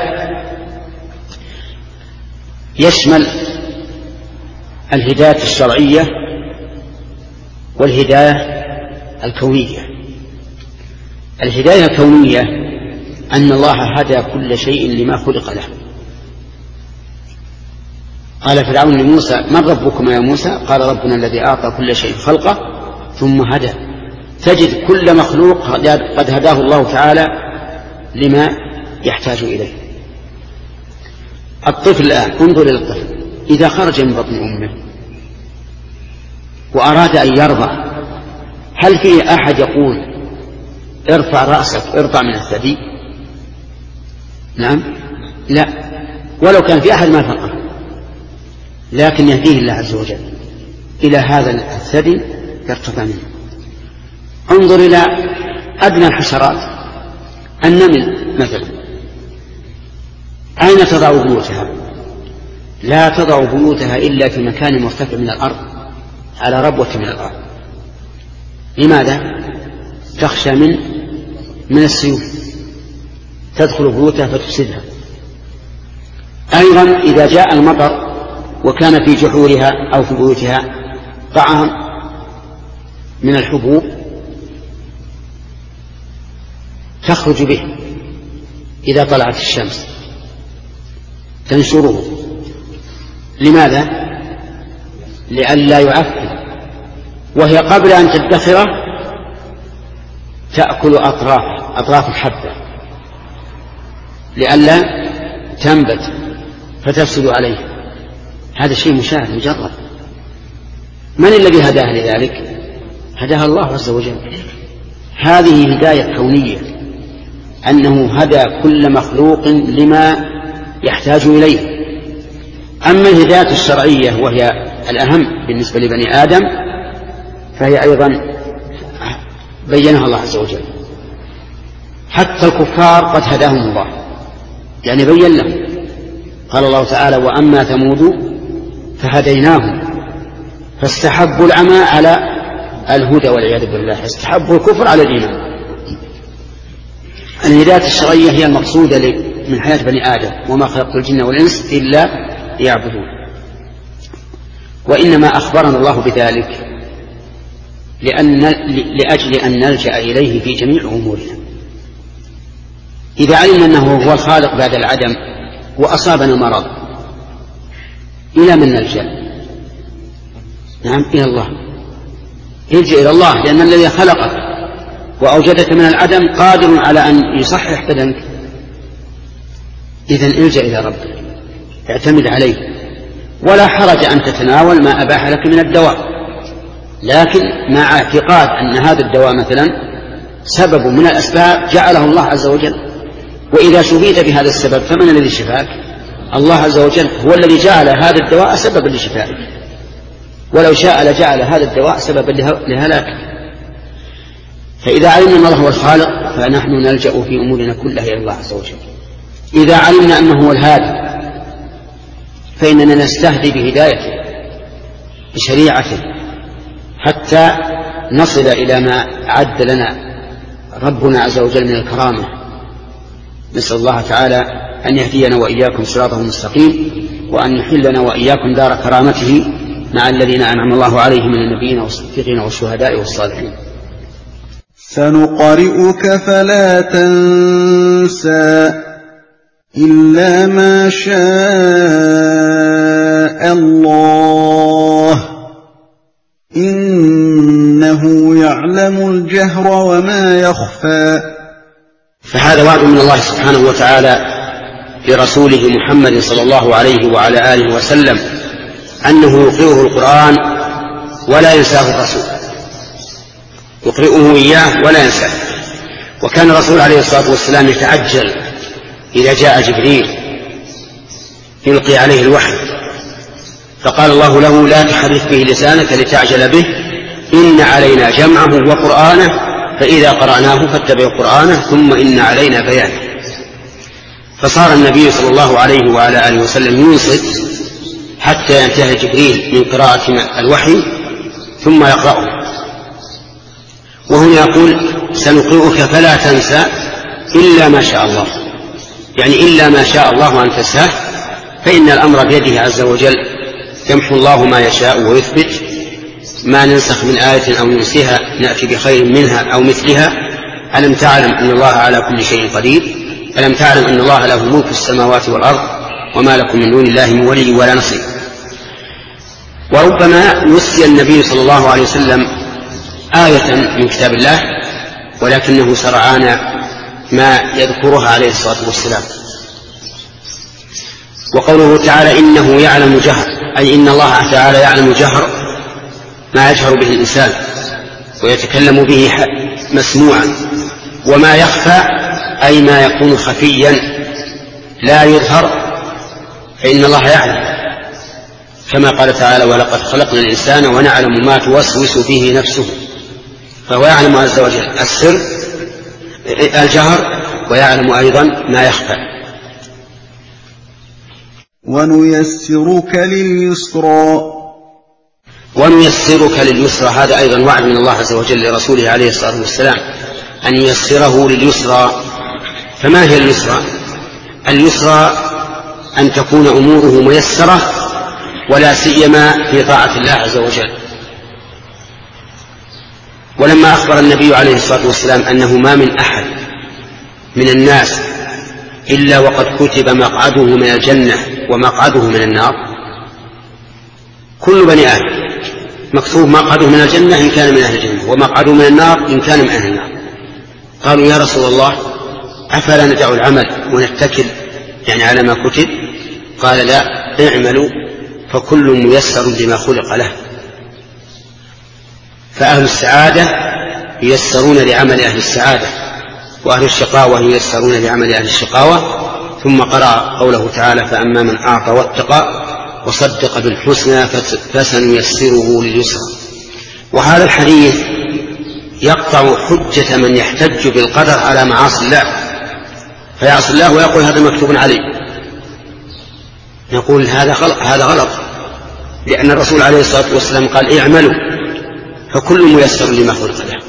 يشمل الهداية الشرعية والهداية الكونية. الهداية الكونية أن الله هدى كل شيء لما خلق له. قال فرعون لموسى: من ربكما يا موسى؟ قال: ربنا الذي أعطى كل شيء خلقه ثم هدى. تجد كل مخلوق قد هداه الله تعالى لما يحتاج إليه. الطفل الآن، انظر إلى الطفل إذا خرج من بطن أمه وأراد أن يرضع، هل فيه أحد يقول ارفع رأسك ارضع من الثدي؟ نعم، لا، ولو كان في أحد ما فقه، لكن يهديه الله عز وجل إلى هذا الثدي يرتفع منه. انظر إلى أدنى الحشرات، النمل مثلا، أين تضع بيوتها؟ لا تضع بيوتها إلا في مكان مرتفع من الأرض، على ربوة من الأرض. لماذا؟ تخشى من من السيوف تدخل بيوتها فتفسدها. أيضا إذا جاء المطر وكان في جحورها أو في بيوتها طعام من الحبوب تخرج به إذا طلعت الشمس تنشره. لماذا؟ لئلا يعفن، وهي قبل أن تدخره تأكل أطراف أطراف الحبة لئلا تنبت فتفسد عليه. هذا شيء مشاهد مجرد. من الذي هداها لذلك؟ هداها الله عز وجل. هذه هداية كونية، أنه هدى كل مخلوق لما يحتاج إليه. أما الهداية الشرعية وهي الأهم بالنسبة لبني آدم فهي أيضا بينها الله عز وجل. حتى الكفار قد هداهم الله، يعني بين لهم. قال الله تعالى: وأما ثمود فهديناهم فاستحبوا العمى على الهدى والعياذ بالله، استحبوا الكفر على الإيمان. الهداية الشرعية هي المقصودة من حياة بني آدم: وما خلقت الجن والإنس إلا ليعبدون. وإنما أخبرنا الله بذلك لأن لأجل أن نلجأ إليه في جميع أمورنا. إذا علمنا أنه هو الخالق بعد العدم وأصابنا مرض، إلى من نلجأ؟ نعم، إلى الله. الجأ إلى الله، لأن الذي خلقك وأوجدك من العدم قادر على أن يصحح بدنك. إذن الجأ إلى ربك، اعتمد عليه. ولا حرج أن تتناول ما أباح لك من الدواء، لكن مع اعتقاد أن هذا الدواء مثلا سبب من الأسباب جعله الله عز وجل. وإذا شفيت بهذا السبب فمن الذي شفاك؟ الله عز وجل هو الذي جعل هذا الدواء سببا لشفائك، ولو شاء لجعل هذا الدواء سببا لهلاكك. فإذا علمنا أن الله هو الخالق فنحن نلجأ في أمورنا كلها إلى الله عز وجل. إذا علمنا أنه هو الهادي فإننا نستهدي بهدايته بشريعته حتى نصل إلى ما أعد لنا ربنا عز وجل من الكرامة. نسأل الله تعالى أن يهدينا وإياكم صراطه المستقيم، وأن يحلنا وإياكم دار كرامته مع الذين أنعم الله عليهم من النبيين والصديقين والشهداء والصالحين. سنقرئك فلا تنسى إلا ما شاء الله إنه يعلم الجهر وما يخفى. فهذا وعد من الله سبحانه وتعالى لرسوله محمد صلى الله عليه وعلى آله وسلم أنه يقرئه القرآن ولا ينساه الرسول، يقرئه إياه ولا ينساه. وكان الرسول عليه الصلاة والسلام يتعجل إذا جاء جبريل يلقي عليه الوحي، فقال الله له: لا تحرك به لسانك لتعجل به، إن علينا جمعه وقرآنه، فإذا قرأناه فاتبع قرآنه، ثم إن علينا بيانه. فصار النبي صلى الله عليه وعلى آله وسلم ينصت حتى ينتهي جبريل من قراءة الوحي ثم يقرأه. وهنا يقول: سنقرئك فلا تنسى إلا ما شاء الله، يعني إلا ما شاء الله أن تنساه، فإن الأمر بيده عز وجل، يمحو الله ما يشاء ويثبت، ما ننسخ من آية أو ننسها نأتي بخير منها أو مثلها. ألم تعلم أن الله على كل شيء قدير؟ ألم تعلم أن الله له ملك السماوات والأرض وما لكم من دون الله من ولي ولا نصير. وربما نسي النبي صلى الله عليه وسلم آية من كتاب الله ولكنه سرعان ما يذكرها عليه الصلاة والسلام. وقوله تعالى: إنه يعلم جهر، أي إن الله تعالى يعلم جهر ما يجهر به الإنسان ويتكلم به مسموعا، وما يخفى أي ما يكون خفيا لا يظهر، فإن الله يعلم، كما قال تعالى: ولقد خلقنا الإنسان ونعلم ما توسوس به نفسه. فهو يعلم عز وجل السر الجهر، ويعلم أيضا ما يخفى. ونيسرك لليسرى ونيسرك لليسرى، هذا أيضا وعد من الله عز وجل لرسوله عليه الصلاة والسلام أن ييسره لليسرى. فما هي اليسرى؟ اليسرى أن تكون أموره ميسرة، ولا سيما في طاعة الله عز وجل. ولما أخبر النبي عليه الصلاة والسلام أنه ما من أحد من الناس إلا وقد كتب مقعده من الجنة ومقعده من النار، كل بني آدم مكتوب مقعده من الجنة إن كان من أهل الجنة، ومقعده من النار إن كان من أهل النار. قالوا: يا رسول الله، أفلا ندع العمل ونتكل يعني على ما كتب؟ قال: لا، اعملوا فكل ميسر لما خلق له. فأهل السعادة ييسرون لعمل أهل السعادة، وأهل الشقاوة ييسرون لعمل أهل الشقاوة. ثم قرأ قوله تعالى: فأما من أعطى واتقى وصدق بالحسنى فسنيسره لليسرى. وهذا الحديث يقطع حجة من يحتج بالقدر على معاصي الله، فيعصي الله ويقول: هذا مكتوب عليه. نقول: هذا غلط، هذا غلط، لأن الرسول عليه الصلاة والسلام قال: اعملوا فكل ميسر لما خلق له.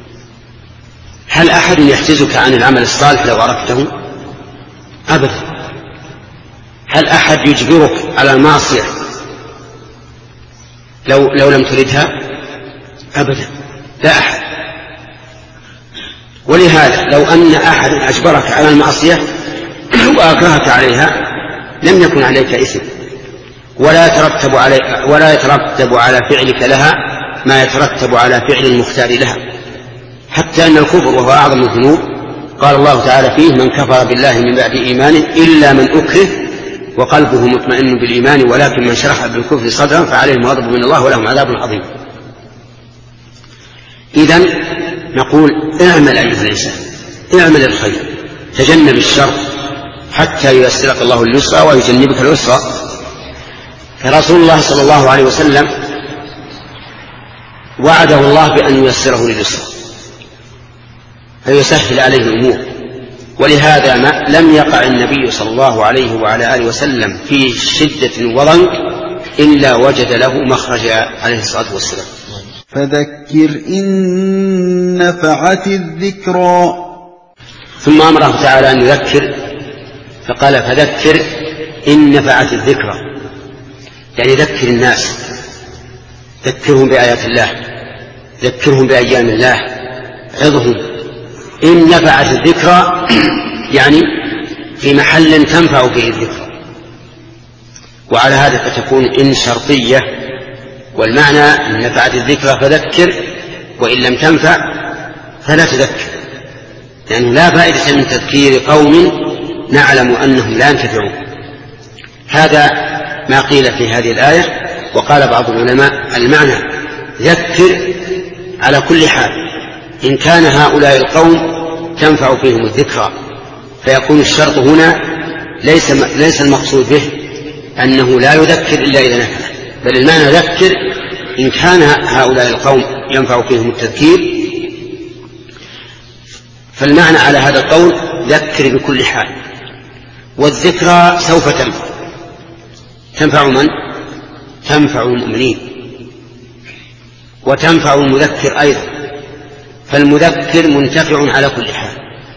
هل أحد يحجزك عن العمل الصالح لو أردته؟ أبدا. هل أحد يجبرك على المعصية لو, لو لم تردها؟ أبدا، لا أحد. ولهذا لو أن أحد أجبرك على المعصية وأكرهك عليها لم يكن عليك إثم، ولا يترتب علي ولا يترتب على فعلك لها ما يترتب على فعل المختار لها. حتى أن الكفر وهو أعظم الذنوب قال الله تعالى فيه: من كفر بالله من بعد إيمانه إلا من أكره وقلبه مطمئن بالإيمان ولكن من شرح بالكفر صدرا فعليهم غضب من الله ولهم عذاب عظيم. إذن نقول: اعمل أيها الإنسان، اعمل الخير، تجنب الشر حتى ييسرك الله اليسرى ويجنبك اليسرى. فرسول الله صلى الله عليه وسلم وعده الله بأن ييسره لليسرى فيسهل عليه الأمور. ولهذا ما لم يقع النبي صلى الله عليه وعلى آله وسلم في شدة وضنك إلا وجد له مخرجا عليه الصلاة والسلام. فذكر إن نفعت الذكرى. ثم أمره تعالى أن يذكر فقال فذكر إن نفعت الذكرى، يعني ذكر الناس، ذكرهم بآيات الله، ذكرهم بأيام الله، عظهم. إن نفعت الذكرى يعني في محل تنفع فيه الذكرى، وعلى هذا فتكون إن شرطية، والمعنى إن نفعت الذكرى فذكر، وإن لم تنفع فلا تذكر، لأنه لا فائدة من تذكير قوم نعلم أنهم لا ينتفعون. هذا ما قيل في هذه الآية. وقال بعض العلماء المعنى ذكر على كل حال، إن كان هؤلاء القوم تنفع فيهم الذكرى، فيكون الشرط هنا ليس, ليس المقصود به أنه لا يذكر إلا إذا نفع، بل المعنى ذكر إن كان هؤلاء القوم ينفع فيهم التذكير، فالمعنى على هذا القول ذكر بكل حال. والذكرى سوف تنفع. تنفع من؟ تنفع المؤمنين، وتنفع المذكر أيضا، فالمذكر منتفع على كل حال،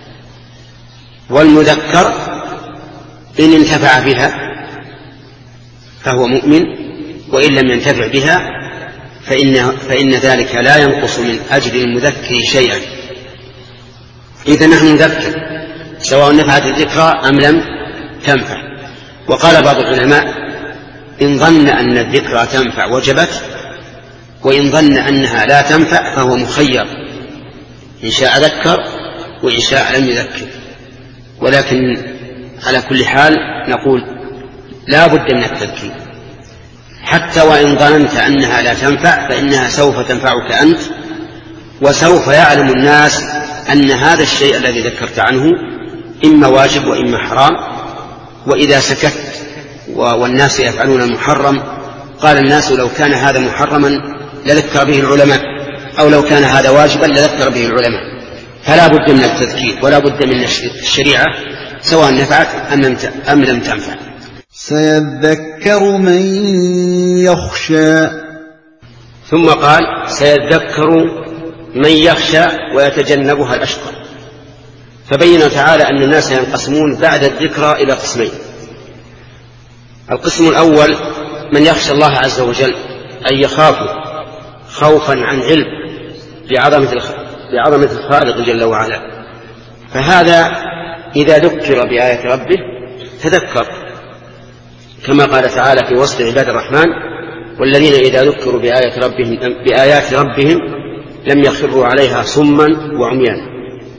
والمذكر إن انتفع بها فهو مؤمن، وإن لم ينتفع بها فإن, فإن ذلك لا ينقص من أجر المذكر شيئا. إذا نحن نذكر سواء نفعت الذكرى أم لم تنفع. وقال بعض العلماء إن ظن أن الذكرى تنفع وجبت، وإن ظن أنها لا تنفع فهو مخير، إن شاء ذكر وإن شاء لم يذكر. ولكن على كل حال نقول لا بد من التذكير، حتى وإن ظننت أنها لا تنفع فإنها سوف تنفعك أنت، وسوف يعلم الناس أن هذا الشيء الذي ذكرت عنه إما واجب وإما حرام. وإذا سكت والناس يفعلون المحرم قال الناس لو كان هذا محرما لذكر به العلماء، أو لو كان هذا واجبا لذكر به العلماء. فلا بد من التذكير ولا بد من الشريعة سواء نفعت أم لم تنفع. سيذكر من يخشى. ثم قال سيذكر من يخشى ويتجنبها الأشقى. فبين تعالى أن الناس ينقسمون بعد الذكرى إلى قسمين. القسم الأول من يخشى الله عز وجل، أي يخاف خوفا عن علم بعظمة الخالق جل وعلا، فهذا إذا ذكر بآية ربه تذكر، كما قال تعالى في وصف عباد الرحمن والذين إذا ذكروا بآيات ربهم, بآيات ربهم لم يخروا عليها صما وعميانا.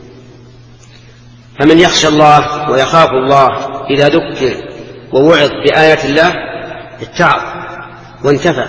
فمن يخشى الله ويخاف الله إذا ذكر ووعظ بآيات الله اتعظ وانتفع.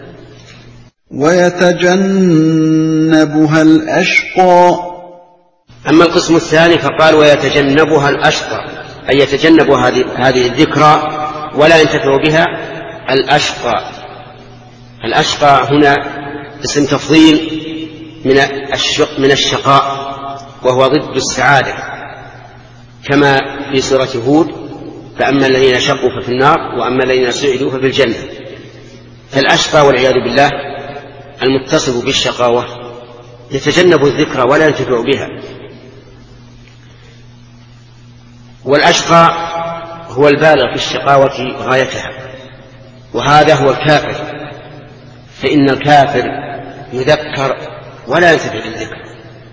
ويتجنبها الأشقى. أما القسم الثاني فقال ويتجنبها الأشقى، أي يتجنب هذه الذكرى ولا ينتفع بها. الأشقى الأشقى هنا اسم تفضيل من الشقاء، وهو ضد السعادة، كما في سورة هود فأما الذين شقوا ففي النار وأما الذين سعدوا ففي الجنة. فالأشقى والعياذ بالله المتصف بالشقاوة يتجنب الذكرى ولا ينتفع بها. والأشقى هو البالغ في الشقاوة غايتها، وهذا هو الكافر، فإن الكافر يذكر ولا ينتفع بالذكر.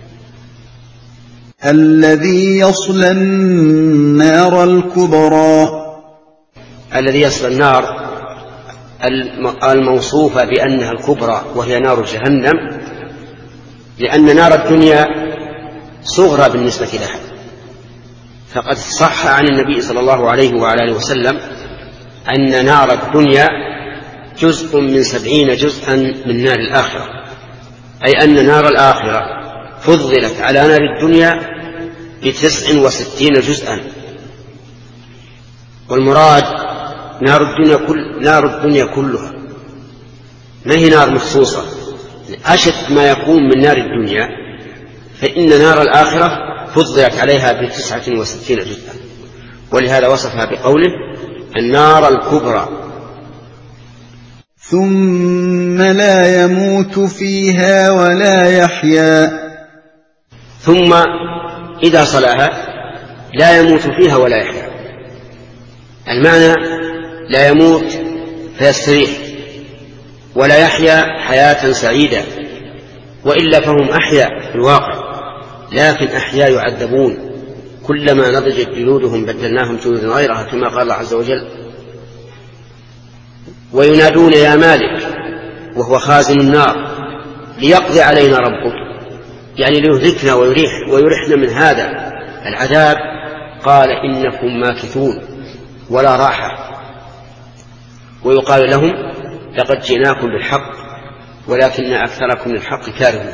الذي يصلى النار الكبرى. الذي يصلى النار الموصوفة بأنها الكبرى وهي نار جهنم، لأن نار الدنيا صغرى بالنسبة لها. فقد صح عن النبي صلى الله عليه وعلى آله وسلم أن نار الدنيا جزء من سبعين جزءا من نار الآخرة، أي أن نار الآخرة فضلت على نار الدنيا بتسع وستين جزءا. والمراد نار الدنيا, كل نار الدنيا كلها، ما هي نار مخصوصة. أشد ما يكون من نار الدنيا، فإن نار الآخرة فضلت عليها بتسعة وستين جزءا، ولهذا وصفها بقوله النار الكبرى. ثم لا يموت فيها ولا يحيا. ثم إذا صلاها لا يموت فيها ولا يحيا، المعنى لا يموت فيستريح ولا يحيا حياة سعيدة، وإلا فهم أحياء في الواقع، لكن أحياء يعذبون، كلما نضجت جلودهم بدلناهم جلودا غيرها كما قال الله عز وجل. وينادون يا مالك وهو خازن النار ليقضي علينا ربك، يعني ليهلكنا ويريح ويرحنا من هذا العذاب. قال إنكم ماكثون ولا راحة. ويقال لهم لقد جئناكم بالحق ولكن أكثركم للحق كارهون.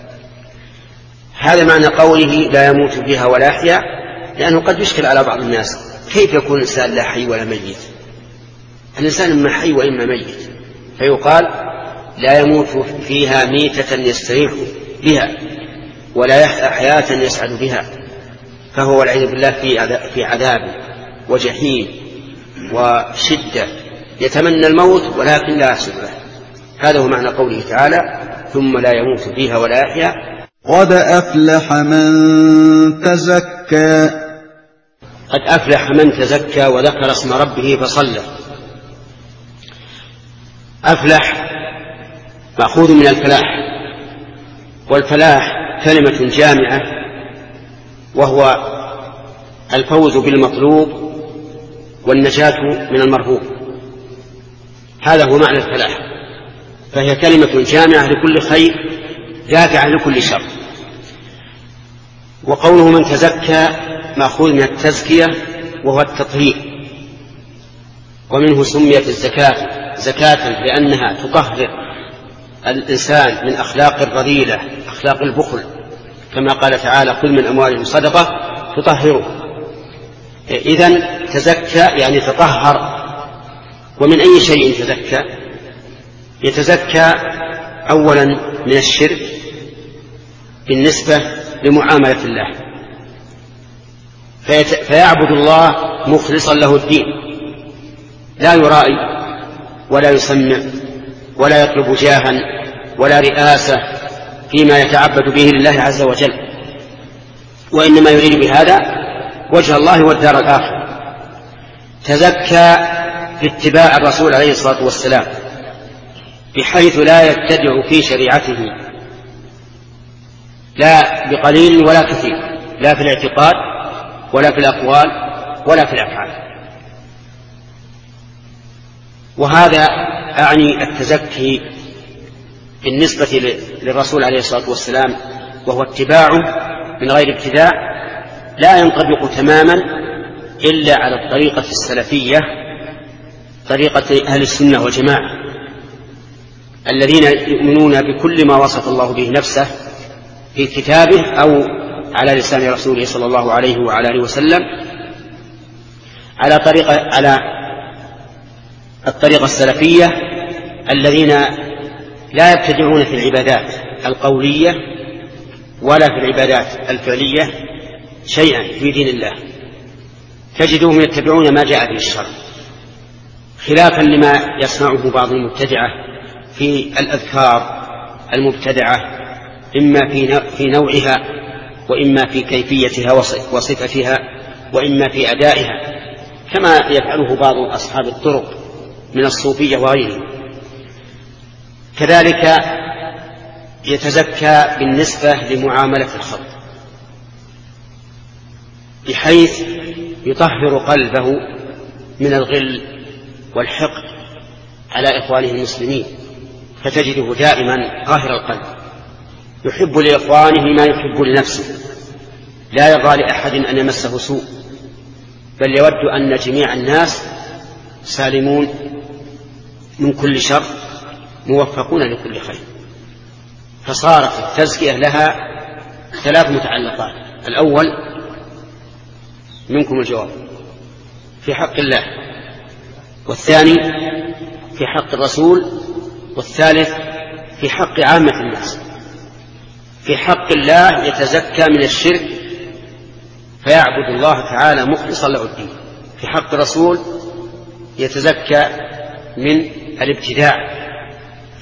هذا معنى قوله لا يموت فيها ولا يحيا، لأنه قد يشكل على بعض الناس كيف يكون الإنسان لا حي ولا ميت؟ الإنسان إما حي وإما ميت، فيقال لا يموت فيها ميتة يستريح بها ولا يحيا حياة يسعد بها، فهو والعياذ بالله في عذاب وجحيم وشدة، يتمنى الموت ولكن لا يحصل له. هذا هو معنى قوله تعالى ثم لا يموت فيها ولا يحيا. قد أفلح من تزكى. قد أفلح من تزكى وذكر اسم ربه فصلى. أفلح مأخوذ من الفلاح، والفلاح كلمة جامعة وهو الفوز بالمطلوب والنجاة من المرهوب، هذا هو معنى الفلاح، فهي كلمة جامعة لكل خير دافعة لكل شر. وقوله من تزكى مأخوذ من التزكية وهو التطهير، ومنه سميت الزكاة زكاة لأنها تطهر الإنسان من أخلاق الرذيلة أخلاق البخل، كما قال تعالى خذ من أموالهم صدقة تطهره. إذن تزكى يعني تطهر. ومن أي شيء يتزكى؟ يتزكى أولا من الشرك بالنسبة لمعاملة الله، فيعبد الله مخلصا له الدين، لا يرائي ولا يسمع ولا يطلب جاها ولا رئاسة فيما يتعبد به لله عز وجل، وإنما يريد بهذا وجه الله والدار الآخرة. تزكى في اتباع الرسول عليه الصلاة والسلام بحيث لا يبتدع في شريعته لا بقليل ولا كثير، لا في الاعتقاد ولا في الأقوال ولا في الأفعال. وهذا أعني التزكي بالنسبة للرسول عليه الصلاة والسلام، وهو اتباعه من غير ابتداع، لا ينطبق تماما إلا على الطريقة السلفية، طريقة أهل السنة والجماعة الذين يؤمنون بكل ما وصف الله به نفسه في كتابه أو على لسان رسوله صلى الله عليه وعلى آله وسلم، على طريقة على الطريقة السلفية الذين لا يبتدعون في العبادات القولية ولا في العبادات الفعلية شيئا في دين الله، تجدهم يتبعون ما جاء به الشرع، خلافا لما يصنعه بعض المبتدعة في الأذكار المبتدعة، إما في نوعها وإما في كيفيتها وصفتها وإما في أدائها، كما يفعله بعض أصحاب الطرق من الصوفية وغيرهم. كذلك يتزكى بالنسبة لمعاملة الخلق بحيث يطهر قلبه من الغل والحقد على إخوانه المسلمين، فتجده دائما قاهر القلب يحب لإخوانه ما يحب لنفسه، لا يرضى لأحد أن يمسه سوء، بل يود أن جميع الناس سالمون من كل شر موفقون لكل خير. فصارت التزكية لها ثلاث متعلقات: الأول منكم الجواب في حق الله، والثاني في حق الرسول، والثالث في حق عامة الناس. في حق الله يتزكى من الشرك فيعبد الله تعالى مخلصا له الدين. في حق الرسول يتزكى من الابتداع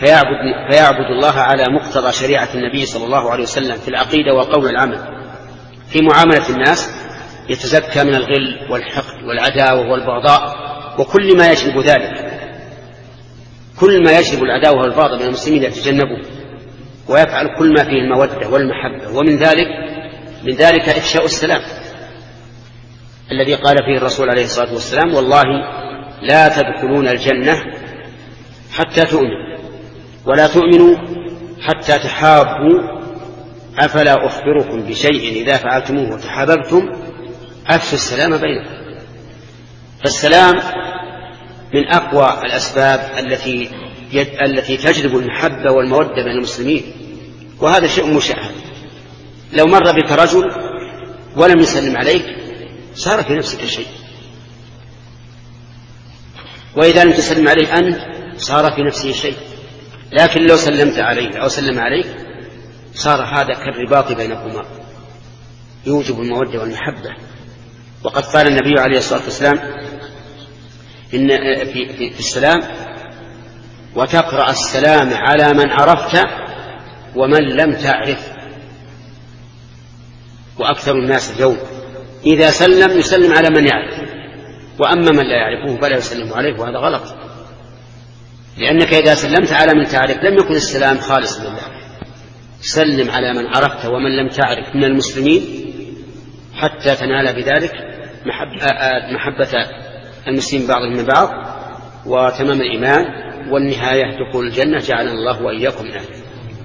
فيعبد, فيعبد الله على مقتضى شريعة النبي صلى الله عليه وسلم في العقيدة والقول والعمل. في معاملة الناس يتزكى من الغل والحقد والعداوة والبغضاء وكل ما يجلب ذلك، كل ما يجلب العداوة والبغضاء من المسلمين يتجنبه، ويفعل كل ما فيه المودة والمحبة. ومن ذلك من ذلك إفشاء السلام الذي قال فيه الرسول عليه الصلاة والسلام: والله لا تدخلون الجنة حتى تؤمنوا، ولا تؤمنوا حتى تحابوا، أفلا أخبركم بشيء إذا فعلتموه وتحاببتم أفشوا السلام بينكم. فالسلام من أقوى الأسباب التي التي تجلب المحبة والمودة بين المسلمين، وهذا شيء مشاهد. لو مر بك رجل ولم يسلم عليك صار في نفسك شيء، وإذا لم تسلم عليه أنت صار في نفسه شيء، لكن لو سلمت عليه أو سلم عليك صار هذا كالرباط بينكما، يوجب المودة والمحبة. وقد قال النبي عليه الصلاة والسلام إن في, في, في السلام: وتقرأ السلام على من عرفت ومن لم تعرف. وأكثر الناس اليوم إذا سلم يسلم على من يعرف، وأما من لا يعرفه فلا يسلم عليه، وهذا غلط، لأنك إذا سلمت على من تعرف لم يكن السلام خالص لله. سلم على من عرفت ومن لم تعرف من المسلمين حتى تنال بذلك محبة المسلمين بعضهم من بعض وتمام الإيمان والنهاية دخول الجنة، جعلنا الله وإياكم من أهله.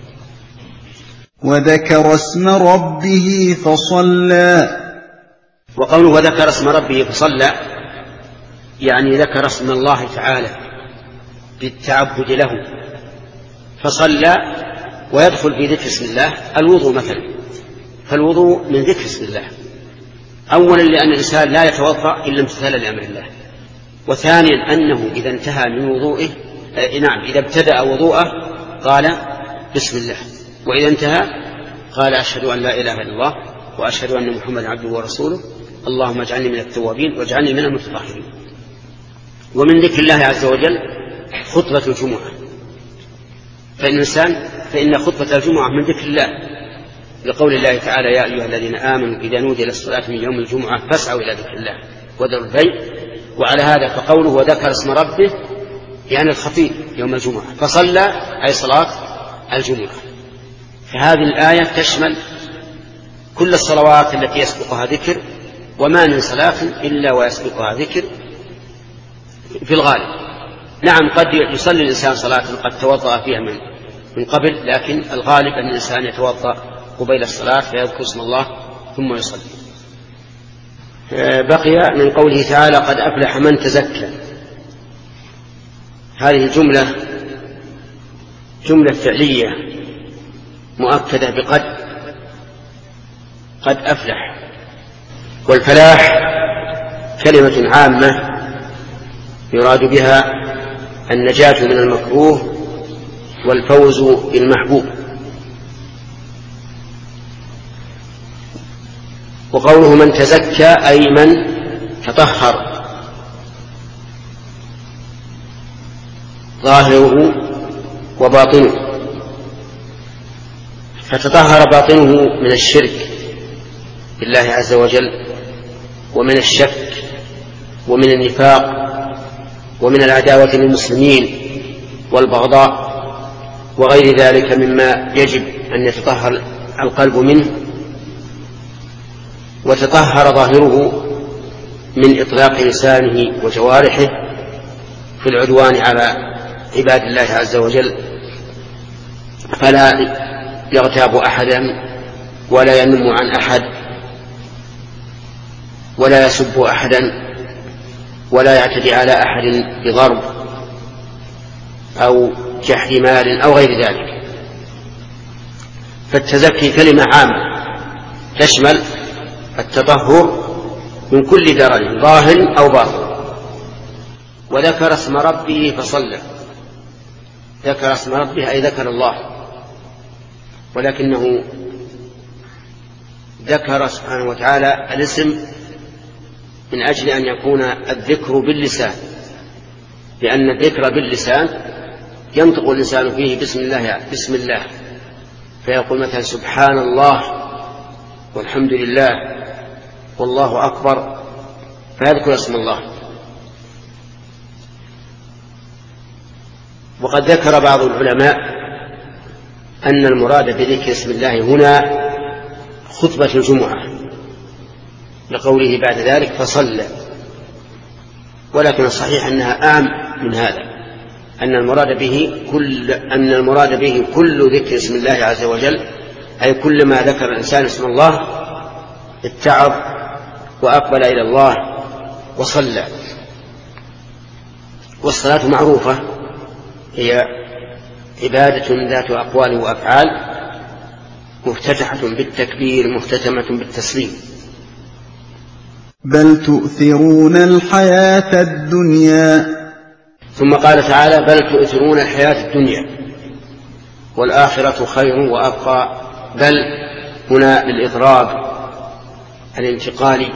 وذكر اسم ربه فصلى. وقوله وذكر اسم ربه فصلى يعني ذكر اسم الله تعالى بالتعبد له فصلى. ويدخل في ذكر اسم الله الوضوء مثلا، فالوضوء من ذكر اسم الله، أولا لأن الإنسان لا يتوضأ إلا امتثالا لأمر الله، وثانيا أنه إذا انتهى من وضوئه آه نعم إذا ابتدأ وضوءه قال بسم الله، وإذا انتهى قال أشهد أن لا إله إلا الله وأشهد أن محمدا عبده ورسوله، اللهم اجعلني من التوابين واجعلني من المتطهرين. ومن ذكر الله عز وجل خطبة الجمعة، فإن الإنسان فإن خطبة الجمعة من ذكر الله، لقول الله تعالى: يا أيها الذين آمنوا إذا نودي للصلاة من يوم الجمعة فاسعوا إلى ذكر الله وذروا البيع. وعلى هذا فقوله وذكر اسم ربه يعني الخطيب يوم الجمعة، فصلى أي صلاة الجمعة. فهذه الآية تشمل كل الصلوات التي يسبقها ذكر، وما من صلاة إلا ويسبقها ذكر في الغالب. نعم قد يصلي الإنسان صلاة قد توضأ فيها من من قبل، لكن الغالب أن الإنسان يتوضأ قبيل الصلاة فيذكر اسم الله ثم يصلي. بقي من قوله تعالى: قد أفلح من تزكى. هذه الجملة جملة فعلية مؤكدة بقد، قد أفلح. والفلاح كلمة عامة يراد بها النجاة من المكروه والفوز بالمحبوب. وقوله من تزكى أي من تطهر ظاهره وباطنه، فتطهر باطنه من الشرك بالله عز وجل ومن الشك ومن النفاق ومن العداوة للمسلمين والبغضاء وغير ذلك مما يجب أن يتطهر القلب منه، وتطهر ظاهره من إطلاق لسانه وجوارحه في العدوان على عباد الله عز وجل، فلا يغتاب أحدا ولا ينم عن أحد ولا يسب أحدا ولا يعتدي على أحد بضرب أو جحد مال أو غير ذلك. فالتزكي كلمة عامة تشمل التطهر من كل درن ظاهر أو باطن. وذكر اسم ربه فصلى، ذكر اسم ربه أي ذكر الله، ولكنه ذكر سبحانه وتعالى الاسم من أجل أن يكون الذكر باللسان، لأن الذكر باللسان ينطق الإنسان فيه بسم الله بسم الله فيقول مثلا سبحان الله والحمد لله والله أكبر، فيذكر اسم الله. وقد ذكر بعض العلماء أن المراد بذكر اسم الله هنا خطبة الجمعة لقوله بعد ذلك فصلى، ولكن الصحيح أنها أعم من هذا، أن المراد به كل أن المراد به كل ذكر اسم الله عز وجل، أي كل ما ذكر الإنسان اسم الله اتعظ وأقبل إلى الله وصلى. والصلاة معروفة هي عبادة ذات أقوال وأفعال مفتتحة بالتكبير مختتمة بالتسليم. بل تؤثرون الحياة الدنيا. ثم قال تعالى بل تؤثرون الحياة الدنيا والآخرة خير وأبقى. بل هنا للإضراب الانتقالي،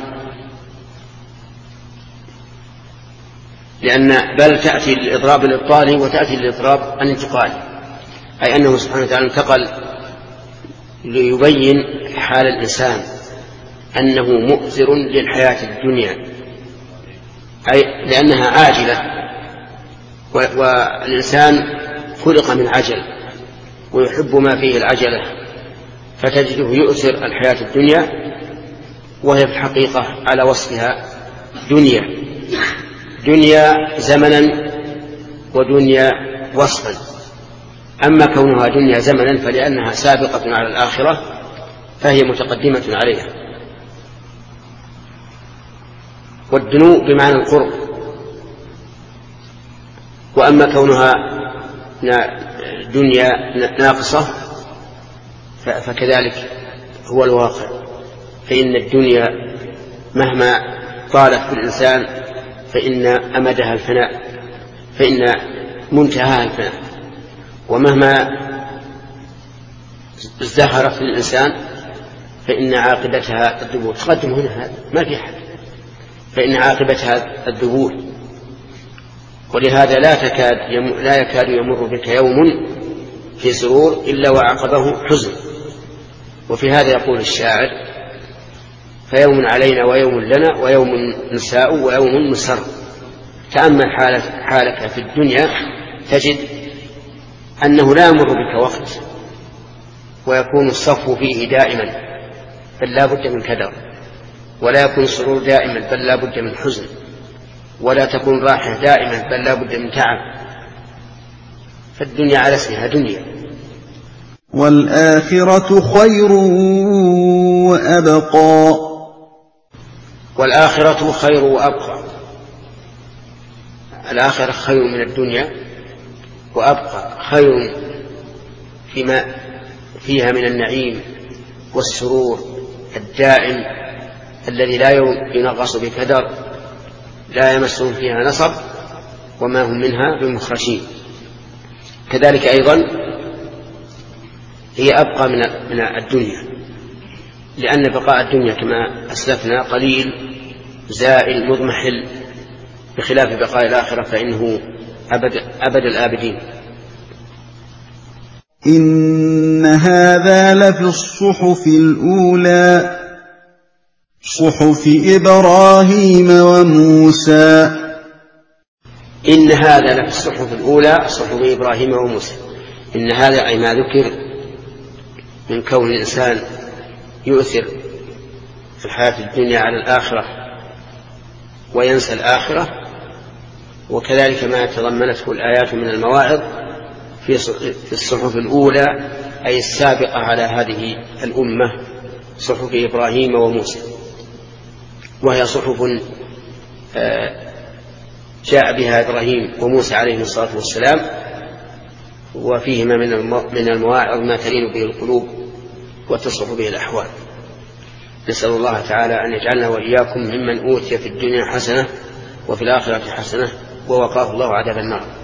لأن بل تأتي للإضراب الإبطالي وتأتي للإضراب الانتقالي، أي أنه سبحانه وتعالى انتقل ليبين حال الإنسان أنه مؤثر للحياة الدنيا، أي لأنها عاجلة، والإنسان خلق من عجل ويحب ما فيه العجلة، فتجده يؤثر الحياة الدنيا وهي في الحقيقة على وصفها دنيا دنيا زمنا ودنيا وصفا. أما كونها دنيا زمنا فلأنها سابقة على الآخرة فهي متقدمة عليها، والدنو بمعنى القرب. وأما كونها دنيا ناقصة فكذلك هو الواقع، فإن الدنيا مهما طالت بالإنسان فإن أمدها الفناء، فإن منتهاها الفناء، ومهما ازدهرت للإنسان فإن عاقبتها الذبول. تقدم هنا هذا ما في حد، فإن عاقبتها الذبول. ولهذا لا تكاد لا يكاد يمر بك يوم في سرور إلا وعقبه حزن. وفي هذا يقول الشاعر فيوم علينا ويوم لنا ويوم نساء ويوم نسر. تأمل حالك, حالك في الدنيا تجد أنه لا يمر بك وقت ويكون الصفو فيه دائما بل لا بد من كدر، ولا يكون السرور دائما بل لا بد من حزن، ولا تكون راحة دائما بل لا بد من تعب. فالدنيا على اسمها دنيا. والآخرة خير وأبقى. والآخرة خير وأبقى. الآخرة خير من الدنيا وأبقى، خير فيما فيها من النعيم والسرور الدائم الذي لا ينغص بكدر، لا يمسهم فيها نصب وما هم منها بمخرجين. كذلك أيضا هي أبقى من الدنيا، لأن بقاء الدنيا كما أسلفنا قليل زائل مضمحل، بخلاف بقاء الآخرة فإنه أبد, أبد الآبدين. إن هذا لفي الصحف الأولى صحف إبراهيم وموسى. إن هذا لفي الصحف الأولى صحف إبراهيم وموسى. إن هذا أي ما ذكر من كون الإنسان يؤثر في الحياة الدنيا على الآخرة وينسى الآخرة، وكذلك ما تضمنته الآيات من المواعظ في الصحف الأولى أي السابقة على هذه الأمة، صحف إبراهيم وموسى، وهي صحف جاء بها إبراهيم وموسى عليه الصلاة والسلام، وفيهما من المواعظ ما تلين به القلوب وتصلح به الأحوال. نسأل الله تعالى أن يجعلنا وإياكم ممن أوتي في الدنيا حسنة وفي الآخرة حسنة ووقاه الله عذاب النار.